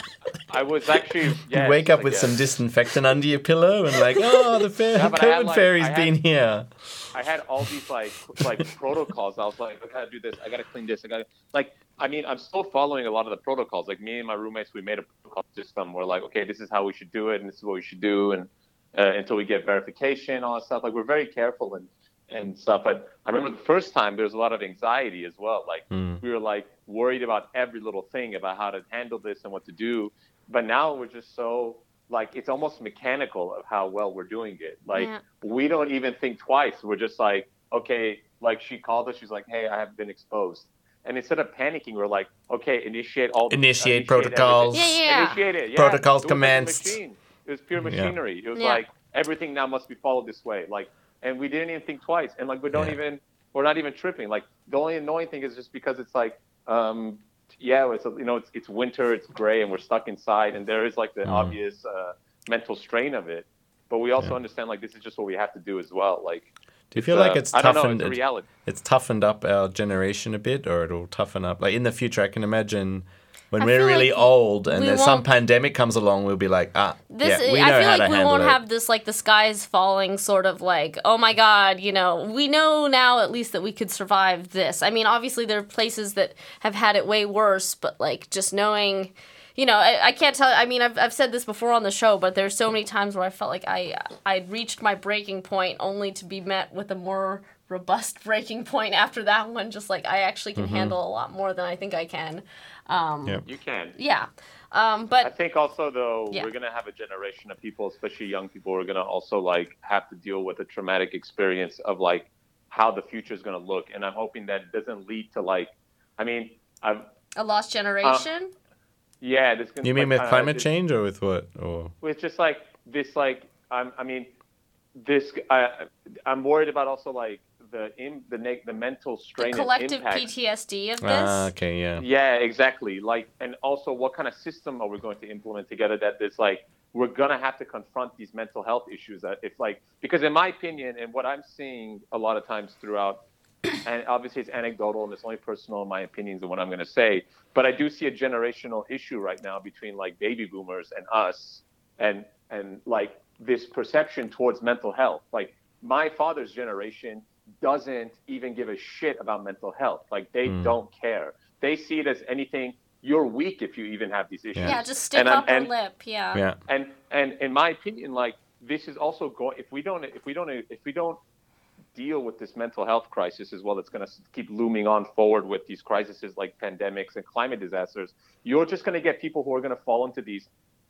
I was actually. Yeah, You wake up like, with yeah. some disinfectant under your pillow and like, oh, the fa- Yeah, but I had, COVID like- fairy's I had- been here. I had all these like like protocols. I was like, I gotta do this. I gotta clean this. I gotta like. I mean, I'm still following a lot of the protocols. Like me and my roommates, we made a protocol system. We're like, okay, this is how we should do it, and this is what we should do, and uh, until we get verification, all that stuff. Like we're very careful and and stuff. But I remember the first time there was a lot of anxiety as well. Like Mm. we were like worried about every little thing about how to handle this and what to do. But now we're just so like it's almost mechanical of how well we're doing it. Like Yeah. we don't even think twice. We're just like, okay, like she called us. She's like, hey, I have been exposed. And instead of panicking, we're like, okay, initiate all the Initiate initiate protocols. everything. Yeah, yeah. Initiate it. Yeah. Protocols It was like a commenced. machine. It was pure Yeah. machinery. It was Yeah. like everything now must be followed this way. Like, and we didn't even think twice. And like we don't Yeah. even, we're not even tripping. Like the only annoying thing is just because it's like, um, yeah, it's you know, it's it's winter, it's gray, and we're stuck inside, and there is like the Mm. obvious uh, mental strain of it. But we also Yeah. understand like this is just what we have to do as well. Like, Do you feel uh, like it's I don't know, toughened? it's a reality. It's toughened up our generation a bit, or it'll toughen up. Like in the future, I can imagine when I we're feel really like old and we there's some won't- pandemic comes along, we'll be like, ah, This yeah, we know I feel how like to we handle won't it. have this like the sky's falling sort of like, oh my god, you know, we know now at least that we could survive this. I mean, obviously there are places that have had it way worse, but like just knowing, you know, I, I can't tell. I mean, I've I've said this before on the show, but there's so many times where I felt like I I'd reached my breaking point only to be met with a more robust breaking point after that one. Just like I actually can handle a lot more than I think I can. Um, Yeah. You can. yeah. Um, I but think also though Yeah. we're gonna have a generation of people, especially young people, who are gonna also like have to deal with a traumatic experience of like how the future is gonna look, and I'm hoping that it doesn't lead to like, I mean, I'm a lost generation. yeah. This gonna You mean like, with uh, climate this- change or with what? Or It's just like this, like I'm. I mean, this. I, I'm worried about also like the in the neg- the mental the strain and collective impact. P T S D of this. ah, okay, yeah. Yeah, exactly. Like, and also, what kind of system are we going to implement together that is like we're gonna have to confront these mental health issues? That if like because in my opinion, and what I'm seeing a lot of times throughout, and obviously it's anecdotal and it's only personal in my opinions and what I'm gonna say, but I do see a generational issue right now between like baby boomers and us, and and like this perception towards mental health. Like my father's generation doesn't even give a shit about mental health. Like they Mm. don't care. They see it as anything. You're weak if you even have these issues. Yeah. Yeah, just stick And I'm- up her and- lip. Yeah. Yeah. And and in my opinion, like this is also going. If we don't, if we don't, if we don't deal with this mental health crisis as well, that's going to keep looming on forward with these crises like pandemics and climate disasters. You're just going to get people who are going to fall into these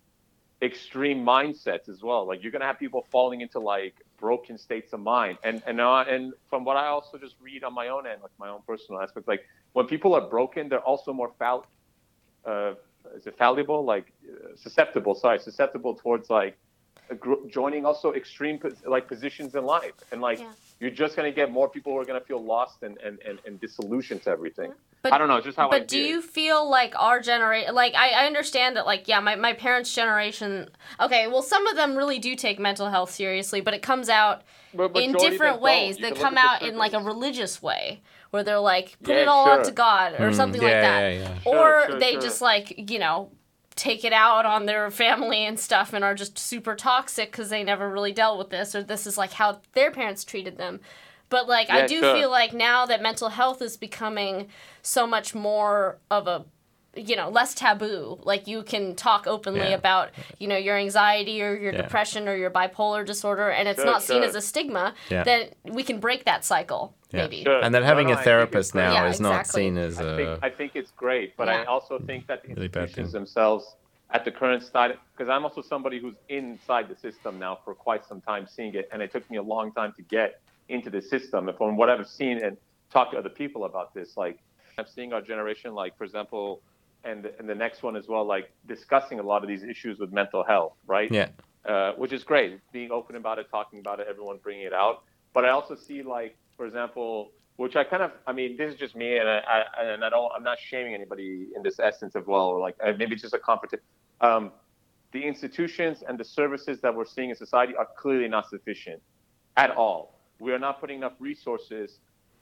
extreme mindsets as well. Like you're going to have people falling into like broken states of mind. And and uh, and from what I also just read on my own end, like my own personal aspect, like when people are broken, they're also more fall, uh, is it fallible? Like uh, susceptible. Sorry, susceptible towards like a gr- joining also extreme pos- like positions in life. And like Yeah. you're just going to get more people who are going to feel lost and and, and, and disillusioned to everything. But- I don't know, it's just how I But do see it. you feel like our generation, like I, I understand that, like yeah, my, my parents' generation. Okay, well, some of them really do take mental health seriously, but it comes out But in majority of them different don't. ways. You They can look come at the out in like a surveys. religious way, where they're like put Yeah, it all sure. onto God or Mm, something yeah, like that, yeah, yeah. Sure, or sure, they sure. just like you know take it out on their family and stuff and are just super toxic because they never really dealt with this, or this is like how their parents treated them. But like I Yeah, do sure. feel like now that mental health is becoming so much more of a you know less taboo, like you can talk openly Yeah. about you know your anxiety or your Yeah. depression or your bipolar disorder, and it's Sure, not seen sure. as a stigma. Yeah. Then we can break that cycle Yeah. maybe. Sure. And then No, having no, a I think therapist it's great. now Yeah, is not exactly. seen as I a. think I think it's great, but I Yeah. also think that the Really bad institutions thing. themselves, at the current state, because I'm also somebody who's inside the system now for quite some time, seeing it, and it took me a long time to get into the system. And from what I've seen and talked to other people about this, like I'm seeing our generation, like for example, and and the next one as well, like discussing a lot of these issues with mental health, right? Yeah. Uh, which is great, being open about it, talking about it, everyone bringing it out. But I also see, like, for example, which I kind of, I mean, this is just me, and I, I and I don't, I'm not shaming anybody in this essence as well, or like uh, maybe it's just a competition. Um, the institutions and the services that we're seeing in society are clearly not sufficient at all. We are not putting enough resources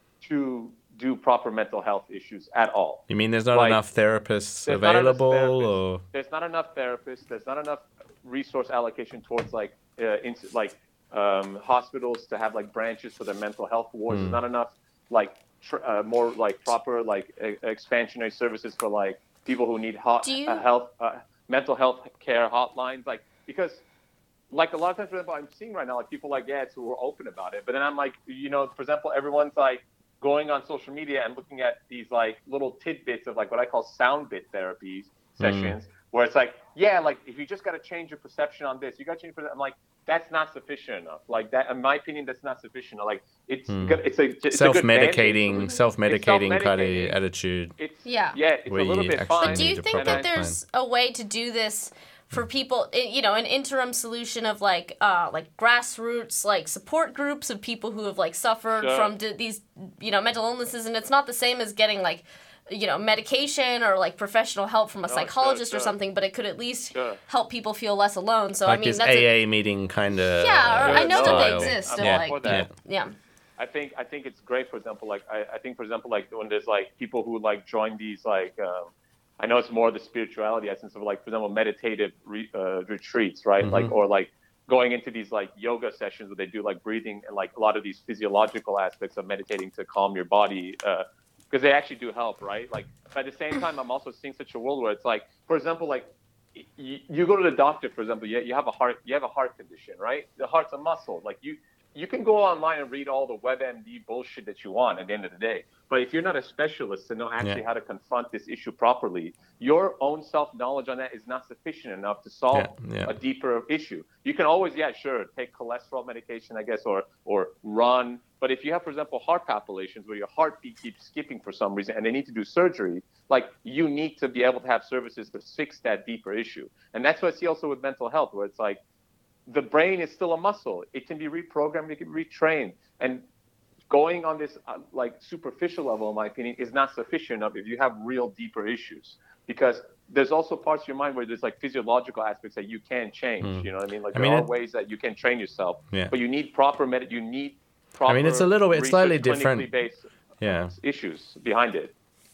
to do proper mental health issues at all. You mean there's not Like, enough therapists There's not enough available, therapists. or There's not enough therapists. There's not enough resource allocation towards like uh, in, like um, hospitals to have like branches for their mental health wards. There's not enough like tr- uh, more like proper like uh, expansionary services for like people who need hot, Do you- uh, health uh, mental health care hotlines. Like because like a lot of times, for example, I'm seeing right now like people like yeah, so we're open about it, but then I'm like you know, for example, everyone's like going on social media and looking at these like little tidbits of like what I call sound bit therapies sessions, where it's like, yeah, like if you just got to change your perception on this, you got to change. I'm like, that's not sufficient enough. Like that, in my opinion, that's not sufficient. Like it's good, it's a it's self-medicating, a good self-medicating kind of self-medicating. attitude. It's Yeah. yeah, it's Where a little you bit actually fine. But do you need a think proper that there's a way to do this for people, i- you know, an interim solution of like, uh, like grassroots, like support groups of people who have like suffered Sure. from d- these, you know, mental illnesses, and it's not the same as getting like, you know, medication or like professional help from a sure, psychologist or sure. something, but it could at least Sure. help people feel less alone. So Like I mean, this that's a, A A meeting kind of. Yeah, or I know that they style. exist, I'm and all like, for that. yeah. I think I think it's great. For example, like I, I think for example, like when there's like people who like join these like um, I know it's more the spirituality essence of like for example meditative re, uh, retreats, right? Like or like going into these like yoga sessions where they do like breathing and like a lot of these physiological aspects of meditating to calm your body because they actually do help, right? Like but at the same time, I'm also seeing such a world where it's like, for example, like you, you go to the doctor, for example, you, you have a heart you have a heart condition, right? The heart's a muscle, like you. You can go online and read all the WebMD bullshit that you want at the end of the day. But if you're not a specialist to know actually Yeah. how to confront this issue properly, your own self-knowledge on that is not sufficient enough to solve Yeah, yeah. a deeper issue. You can always, yeah, sure, take cholesterol medication, I guess, or or run. But if you have, for example, heart palpitations where your heartbeat keeps skipping for some reason and they need to do surgery, like you need to be able to have services to fix that deeper issue. And that's what I see also with mental health, where it's like, the brain is still a muscle. It can be reprogrammed, it can be retrained. And going on this uh, like superficial level, in my opinion, is not sufficient enough if you have real deeper issues. Because there's also parts of your mind where there's like physiological aspects that you can change. You know what I mean? Like I there mean, are it- ways that you can train yourself. Yeah. But you need proper med. You need proper. I mean, it's a little bit- research, slightly different. clinically based Yeah. issues behind it.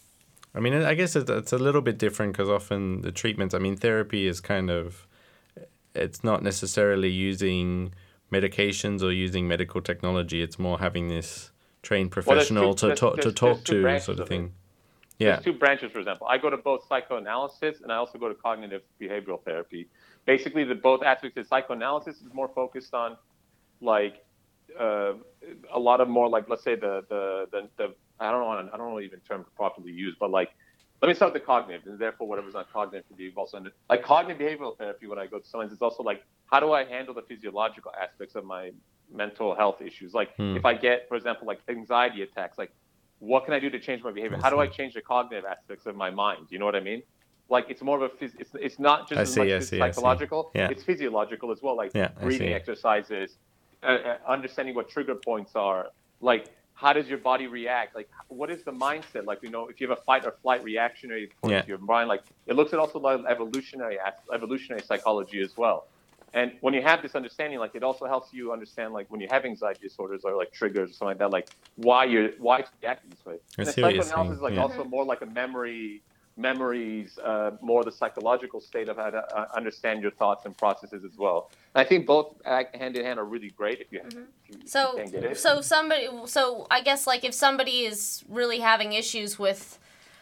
I mean, I guess it's, it's a little bit different because often the treatments, I mean, therapy is kind of, it's not necessarily using medications or using medical technology. It's more having this trained professional two- to there's- talk to there's- talk there's two to branches sort of of it. thing. Yeah. There's two branches, for example. I go to both psychoanalysis and I also go to cognitive behavioral therapy. Basically, the both aspects of psychoanalysis is more focused on, like, uh, a lot of more like, let's say the the the, the I don't know I don't know even term to properly use, but like, let me start with the cognitive, and therefore whatever's not cognitive could be also under, like cognitive behavioral therapy. When I go to someone, it's also like, how do I handle the physiological aspects of my mental health issues? Like, if I get, for example, like anxiety attacks, like, what can I do to change my behavior? How do I change the cognitive aspects of my mind? You know what I mean? Like, it's more of a phys- it's it's not just I as see, much I as see, I see. psychological. Yeah. It's physiological as well, like Yeah, I breathing see. exercises, uh, uh, understanding what trigger points are, like how does your body react? Like, what is the mindset? Like, you know, if you have a fight or flight reactionary point Yeah. to your mind, like it looks at also like evolutionary as- evolutionary psychology as well. And when you have this understanding, like it also helps you understand, like when you have anxiety disorders or like triggers or something like that, like why you're why it's reacting this way. I And the see what you're psychoanalysis is like saying, yeah. also more like a memory, memories, uh, more the psychological state of how to uh, understand your thoughts and processes as well. And I think both uh, hand in hand are really great if you, if you, if you So, can get it. so somebody, so I guess like if somebody is really having issues with,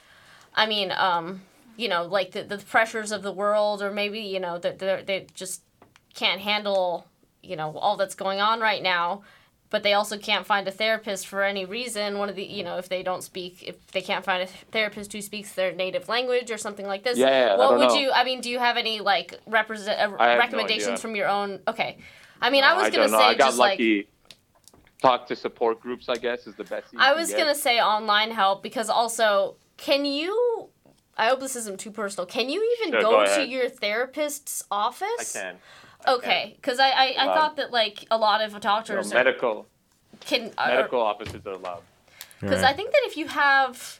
I mean, um, you know, like the, the pressures of the world, or maybe, you know, that they they just can't handle, you know, all that's going on right now, but they also can't find a therapist for any reason. One of the, you know, if they don't speak, if they can't find a therapist who speaks their native language or something like this. Yeah, yeah, I what don't would know. you? I mean, do you have any like represent uh, I have no recommendations idea. from your own? Okay, I mean, I was I gonna don't know. say I got just like. lucky. Talk to support groups, I guess, is the best. You I can was get. gonna say online help, because also, can you I hope this isn't too personal. Can you even Sure, go, go to ahead. your therapist's office? I can. I Okay, because I, I, I Um, thought that like a lot of can. doctors No, medical can medical offices are allowed. because I think that if you have,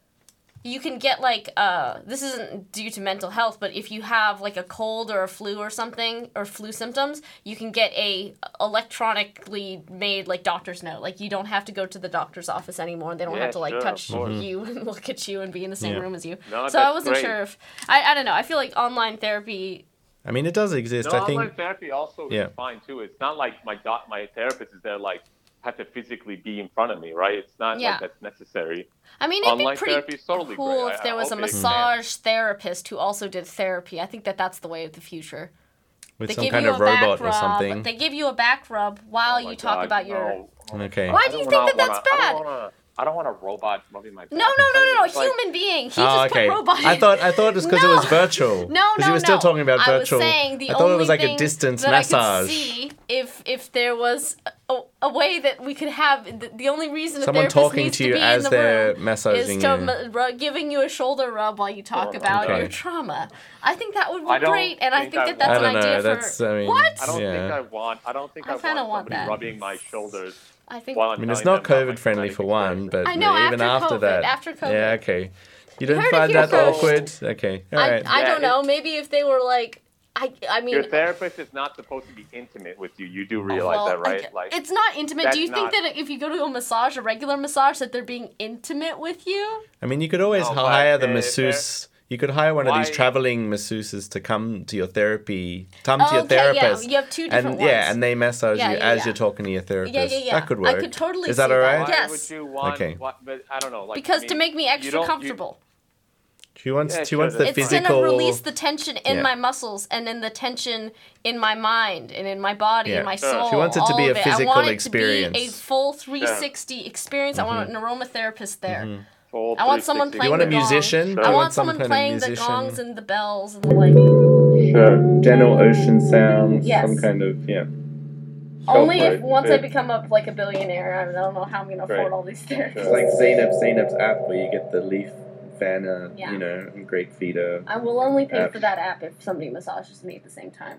you can get like uh this isn't due to mental health, but if you have like a cold or a flu or something or flu symptoms, you can get a electronically made like doctor's note. Like you don't have to go to the doctor's office anymore. They don't Yeah, have to like sure, touch of course. you and look at you and be in the same Yeah. room as you. No, so I that's wasn't great. sure if I I don't know. I feel like online therapy. I mean, it does exist. No, I think. online therapy also Yeah. is fine too. It's not like my doc, my therapist is there like have to physically be in front of me, right? It's not Yeah. like that's necessary. I mean, it'd Online be pretty therapy is totally cool great. if I- there I was a hope they expand. massage therapist who also did therapy. I think that that's the way of the future. With They some give kind you of a back robot or rub. something. They give you a back rub while Oh my you talk God, about your. no. Okay. Why I do you don't think wanna- that that's wanna- bad? I don't wanna- I don't want a robot rubbing my back. No, no, no, no, no. It's like- Human being. He Oh, just okay. put robot. I thought I thought it was because No. it was virtual. No, Because no, you were still no. talking about I virtual. was saying the I thought it only was like a thing distance that massage. I could see if if there was a, a way that we could have the, the only reason Someone a therapist talking needs to to you be as in the they're room massaging is to you. ma- ru- giving you a shoulder rub while you talk Oh, about okay. your trauma. I think that would be I don't great, and I think think I that that's I an don't idea know. for That's I mean. what? I don't yeah. think I want. I don't think I I, kinda want want somebody that. rubbing my shoulders. I think. While I I'm mean, it's telling not them about my COVID friendly traumatic for one, experience. but I know, even after after COVID, that. after COVID. Yeah, okay. You didn't heard it find here that first. awkward? Okay. All I, right. I Yeah, don't know. it- Maybe if they were like, I I mean. Your therapist is not supposed to be intimate with you. You do realize Well, that, right? I- Like it's not intimate. Do you that's think not- that if you go to a massage, a regular massage, that they're being intimate with you? I mean, you could always No, but hire the if masseuse. You could hire one of these Why- traveling masseuses to come to your therapy, come to Oh, your okay, yeah, therapist. you have two different and, Yeah, ones. and they massage Yeah, you yeah, as yeah. you're talking to your therapist. Yeah, yeah, yeah. That could I work. could totally Is that see all that. right? why Yes. would you want? Okay. What, but I don't know. Like Because I to mean, make me you extra don't- you- comfortable. She wants. Yeah, she sure, wants the that's It's fine. physical. gonna release the tension in Yeah. my muscles and in the tension in my mind and in my body Yeah. and my Sure. soul. She wants it to all be a of it. physical I want it experience. to be a full three sixty experience. I want an aromatherapist there. full I want someone three sixty. playing You want a the gong. musician? Sure. Do I you want some someone kind of playing the musician? gongs and the bells and the like. Sure. General ocean sounds. Yes. Some kind of yeah. Only for if it. once If I it- become a like a billionaire. I don't know how I'm gonna afford Right. all these therapists. It's like Zainab Zainab's app where you get the leaf fan, uh, Yeah. you know, and great feeder. I will only pay App. for that app if somebody massages me at the same time.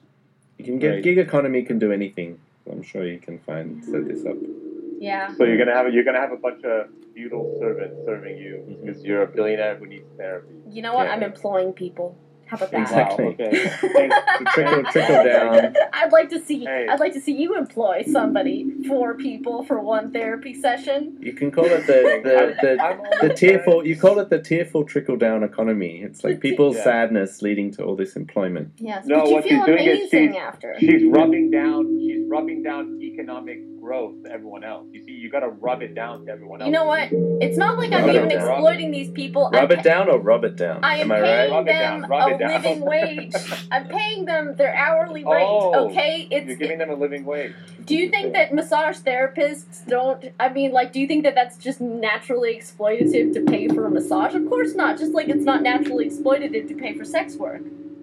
You can get Right. gig economy can do anything. I'm sure you can find set this up. Yeah. So you're gonna have a, you're gonna have a bunch of feudal servants serving you Mhm. because you're a billionaire who needs therapy. You know what? Yeah. I'm employing people. How about that? Exactly. Wow, okay. Thanks. Trickle trickle down. I'd like to see. Hey. I'd like to see you employ somebody, four people for one therapy session. You can call it the the, I'm the, only the tearful. You call it the tearful trickle down economy. It's like people's Yeah. sadness leading to all this employment. Yes, No, but you what feel she's doing is amazing she's- after. She's rubbing down. She's rubbing down economic growth to everyone else. You see, you gotta rub it down to everyone else. You know what? It's not like I'm Rub it even down. exploiting these people. Rub I'm it down or rub it down. I am Am I paying right? Rub it them down, rub a it down. living wage. I'm paying them their hourly rate. Oh, okay, You're it's. giving them a living wage. Do you think that massage therapists don't? I mean, like, do you think that that's just naturally exploitative to pay for a massage? Of course not. Just like it's not naturally exploitative to pay for sex work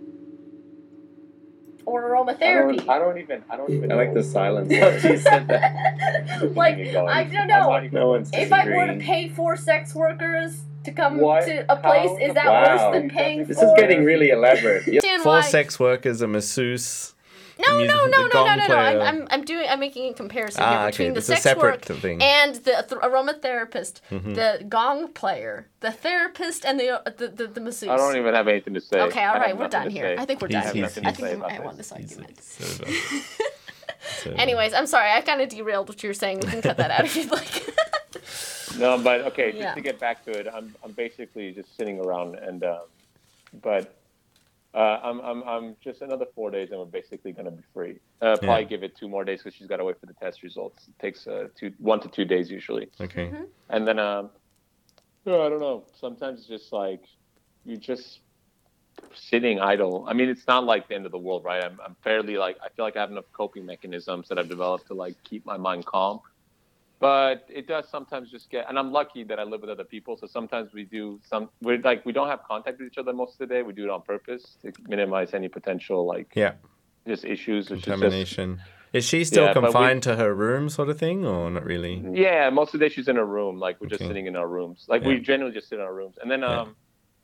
or I aromatherapy. don't, I don't even. I don't even. I like know. the silence after you said that. like, Keeping it going. I don't I'm know. not even- No one's If I were to disagreeing. pay four sex workers to come What? to a place, How is the that fuck worse Wow. than paying This for? is getting really elaborate. Yep. Understand Four why- sex workers, a masseuse. No, music- no, the no, no, no, gong no, no. I'm, player. I'm, I'm doing. I'm making a comparison Ah, here okay. between the It's a sex separate work thing. and the th- aromatherapist, Mhm. the gong player, the therapist, and the uh, the the, the masseuse. I don't even have anything to say. Okay, all I have right, we're nothing done to here. say. I think we're He's- done. he's- I he's- think we about might want this He's- argument. so bad. So bad. Anyways, I'm sorry. I kind of derailed what you were saying. We can cut that out if you'd like. No, but okay, just Yeah. to get back to it, I'm I'm basically just sitting around and um, but uh, I'm I'm I'm just another four days and we're basically gonna be free. Uh, probably Yeah. give it two more days because she's got to wait for the test results. It takes uh, two one to two days usually, Okay. Mm-hmm. and then um, yeah, I don't know. Sometimes it's just like you just sitting idle. I mean, it's not like the end of the world, right? I'm I'm fairly like I feel like I have enough coping mechanisms that I've developed to like keep my mind calm. But it does sometimes just get, and I'm lucky that I live with other people. So sometimes we do some, we're like, we don't have contact with each other most of the day. We do it on purpose to minimize any potential, like, Yeah. just issues. Which is just, Contamination. Is she still Yeah, but we- confined to her room, sort of thing, or not really? yeah, most of the day she's in her room. Like, we're just Okay. sitting in our rooms. Like, Yeah. we generally just sit in our rooms. And then, Yeah. um,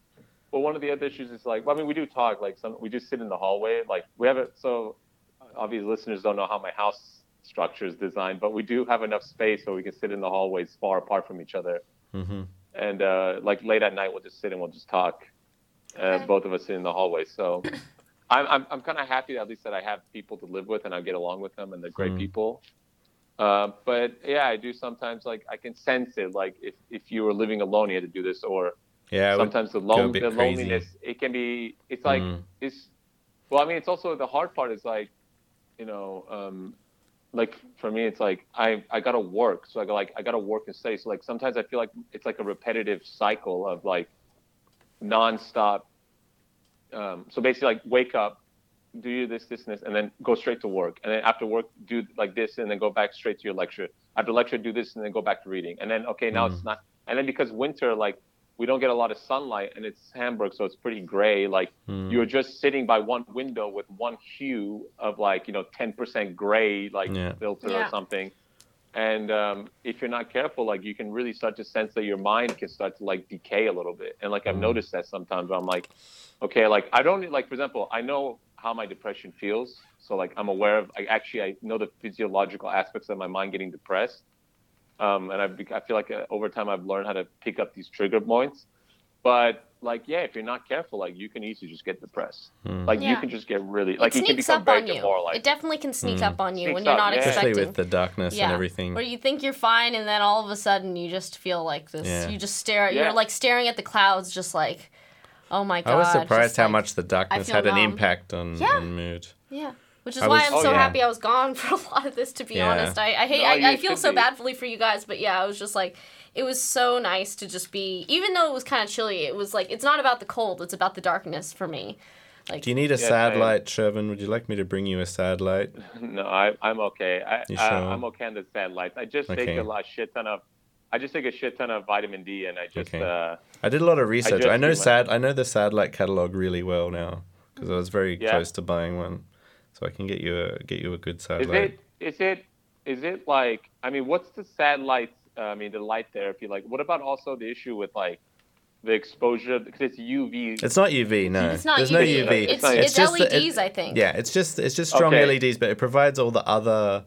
well, one of the other issues is like, well, I mean, we do talk, like some, we just sit in the hallway. Like we have it. So obviously listeners don't know how my house structure is designed, but we do have enough space so we can sit in the hallways far apart from each other. Mm-hmm. And uh, like late at night, we'll just sit and we'll just talk. Uh, Okay. Both of us sit in the hallway. So I'm I'm, I'm kind of happy that at least that I have people to live with and I get along with them and they're great Mm. people. Uh, but yeah, I do sometimes like I can sense it. Like if, if you were living alone, you had to do this, or Yeah, it would sometimes the, go a lone, bit the crazy. loneliness, it can be, it's like, Mm. it's, well, I mean, it's also, the hard part is like, you know, um, like for me, it's like, I, I gotta work. So I go like, I gotta work and study. So like, sometimes I feel like it's like a repetitive cycle of like nonstop. Um, so basically like wake up, do this, this, and this, and then go straight to work. And then after work, do like this, and then go back straight to your lecture. After lecture, do this, and then go back to reading. And then, okay, now Mm. it's not. And then because winter, like, we don't get a lot of sunlight, and it's Hamburg, so it's pretty gray. Like, Mm. you're just sitting by one window with one hue of, like, you know, ten percent gray, like, Yeah. filter Yeah. or something. And um, if you're not careful, like, you can really start to sense that your mind can start to, like, decay a little bit. And, like, I've Mm. noticed that sometimes where I'm like, okay, like, I don't, like, for example, I know how my depression feels. So, like, I'm aware of, I actually, I know the physiological aspects of my mind getting depressed. Um, and I, I feel like uh, over time I've learned how to pick up these trigger points. But, like, yeah, if you're not careful, like, you can easily just get depressed. Mm. Like, you Yeah. can just get really, like, it you can sneaks become up very on you. demoralized. It definitely can sneak Mm. up on you Sneaks when you're up, not yeah. expecting. Especially with the darkness yeah. and everything. Where you think you're fine, and then all of a sudden you just feel like this. Yeah. You just stare. Yeah. You're like staring at the clouds, just like, oh my god. I was surprised just how like- much the darkness feel had an numb. impact on, Yeah. on mood. Yeah. Which is I why was- I'm Oh, so yeah. happy I was gone for a lot of this, to be Yeah. honest. I, I hate. No, I, you I feel should so be. badly for you guys, but yeah, I was just like, it was so nice to just be. Even though it was kind of chilly, it was like it's not about the cold; it's about the darkness for me. Like, Do you need a Yeah, sad same. light, Shervin? Would you like me to bring you a sad light? No, I, I'm okay. I, You I, sure? I'm okay on the sad lights. I just Okay. take a lot, shit ton of, I just take a shit ton of vitamin D, and I just, Okay. uh, I did a lot of research. just I, know do my- sad. I know the sad light catalog really well now because I was very Yeah. close to buying one, so I can get you a get you a good sad is light. it, is it, is it like, I mean, what's the sad lights? Uh, I mean, the light therapy. Like, what about also the issue with like the exposure because it's U V? It's not U V. No, it's not there's U V. no U V. It's, not- it's, just the- L E Ds, it- I think. Yeah, it's just it's just strong Okay. L E Ds, but it provides all the other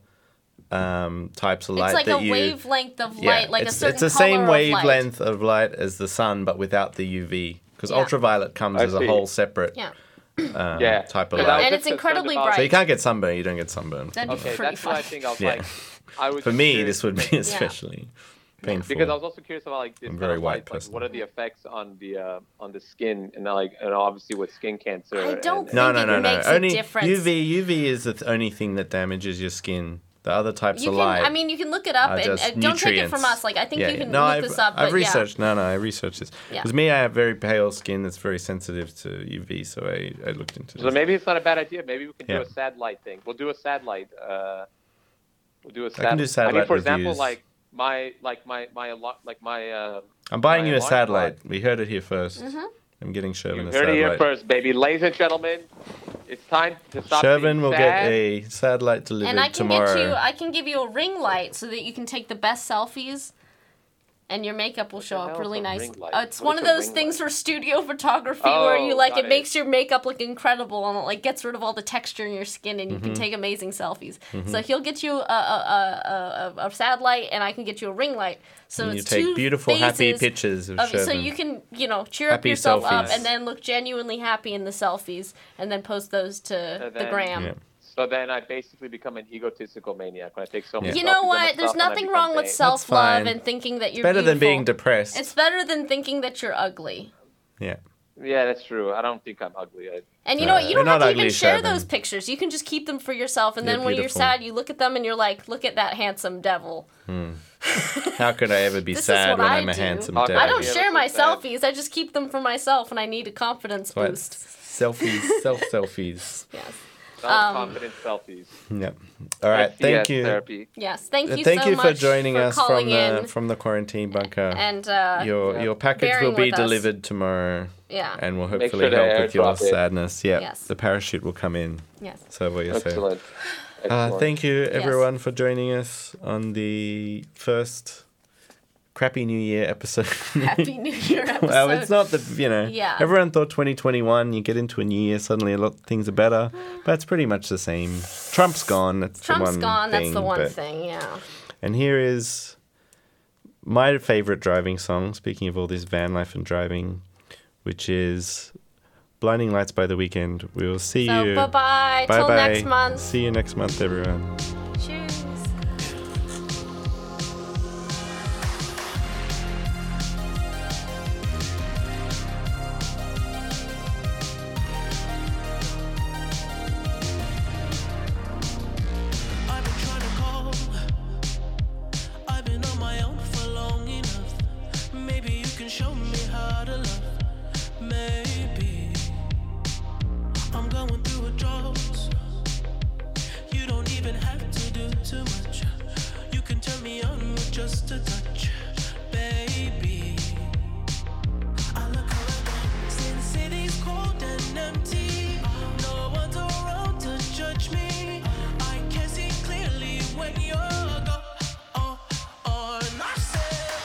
um, types of light It's like that a you. wavelength of yeah, light, like it's, a certain it's the color same of light. wavelength of light as the sun, but without the U V. Because Yeah. ultraviolet comes I as a see. whole separate Yeah. um, Yeah. type of 'Cause I was light. And just it's concerned incredibly about- bright. So you can't get sunburn. You don't get sunburn. That'd be Okay, pretty that's what I fun. think. I was Yeah. like, I was For just me, curious, this would be like, especially painful. because I was also curious about like this I'm a kind very of white light, like, person. what are the effects on the uh, on the skin and like and obviously with skin cancer. I don't and, no, think no, it no, no. makes a Only difference. U V. U V is the th- only thing that damages your skin. The other types You of can, light. I mean, you can look it up are and just uh, don't take it from nutrients. us. Like, I think Yeah, you yeah. can no, look I've, this up. I've but researched. No, no, I researched this. Yeah. Because me, I have very pale skin that's very sensitive to U V, so I, I looked into So this. maybe it's not a bad idea. Maybe we can Yeah. do a sad light thing. We'll do a sad light. Uh, we'll do a sad. can do sad I mean, light for example, reviews. like my like my my alarm like my. Uh, I'm buying my you a alarm sad clock. light. We heard it here 1st Mhm. I'm getting Shervin You a heard sad it here light. first, baby. Ladies and gentlemen, it's time to stop. Shervin being will sad. get a sad light delivered And I can tomorrow. get you, I can give you a ring light so that you can take the best selfies, and your makeup will show the up hell really is a nice. ring light? Uh, it's What one is of a those ring things light? for studio photography where Oh, you like got it it. makes your makeup look incredible and it like gets rid of all the texture in your skin and you Mm-hmm. can take amazing selfies. So he'll get you a, a, a, a, a sad light and I can get you a ring light. So and you it's take two beautiful, happy phases pictures of, of, Shervin. so you can, you know, cheer up Happy yourself up selfies. and then look genuinely happy in the selfies and then post those to And the then- gram. Yeah. So then I basically become an egotistical maniac when I take so many. You selfies know of what? myself There's and I nothing become wrong with vain. self-love fine. and thinking that you're Better than being beautiful. depressed. It's better than thinking that you're ugly. yeah. Yeah, that's true. I don't think I'm ugly. I, And you know what? Uh, You you're don't have not to even ugly, share Shervin. those pictures. You can just keep them for yourself. And You're then when beautiful. you're sad, you look at them and you're like, look at that handsome devil. How could I ever be This is sad what when I I'm a do. handsome Okay. devil? I don't Yeah, share that's my so sad. selfies. I just keep them for myself, and I need a confidence What? boost. Selfies, self selfies. Yes. self-confident selfies. Yep. All right. S D S Thank you. Therapy. Yes. Thank Uh, you Thank so you much for joining for us from calling the in. from the quarantine bunker. And uh, your Yeah. your package bearing will be with us. delivered tomorrow, yeah. and will Make hopefully sure to help with your airdrop it. sadness. Yeah. Yes. The parachute will come in. Yes. So what you say. Excellent. Uh, Excellent. thank you everyone for joining us on the first crappy New Year episode. Happy New Year episode. Well, it's not the, you know, Yeah. everyone thought twenty twenty-one, you get into a new year, suddenly a lot of things are better, but it's pretty much the same. Trump's gone. That's Trump's the one gone. thing, That's the one but- thing. Yeah. And here is my favorite driving song, speaking of all this van life and driving, which is Blinding Lights by The Weeknd. We will see So you. bye-bye. Till Bye-bye. next month. See you next month, everyone. Cheers. I've been trying to call. I've been on my own for long enough. Maybe you can show me how to love. Maybe I'm going through a drought. You don't even have to do too much. You can turn me on with just a touch, baby. I look around, see the city's cold and empty. No one's around to judge me. I can see clearly when you're gone. Oh, oh, and I said,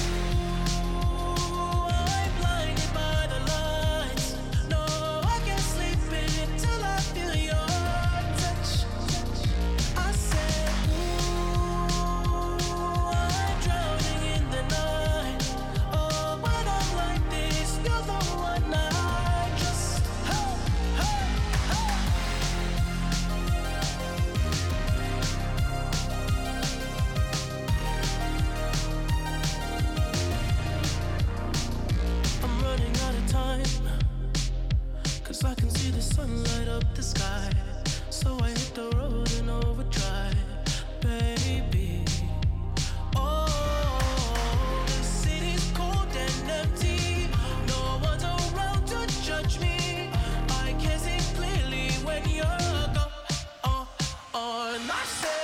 ooh, I'm blinded by the lights. No, I can't sleep until I feel your touch. I said, ooh, I'm drowning in the night. Oh, when I'm like this, you're the one I trust. Hey, hey, hey. I'm running out of time, 'cause I can see the sun light up the sky. So I hit the road in overdrive, baby. Oh, the city's cold and empty. No one's around to judge me. I can see clearly when you're gone. Oh, oh, and I say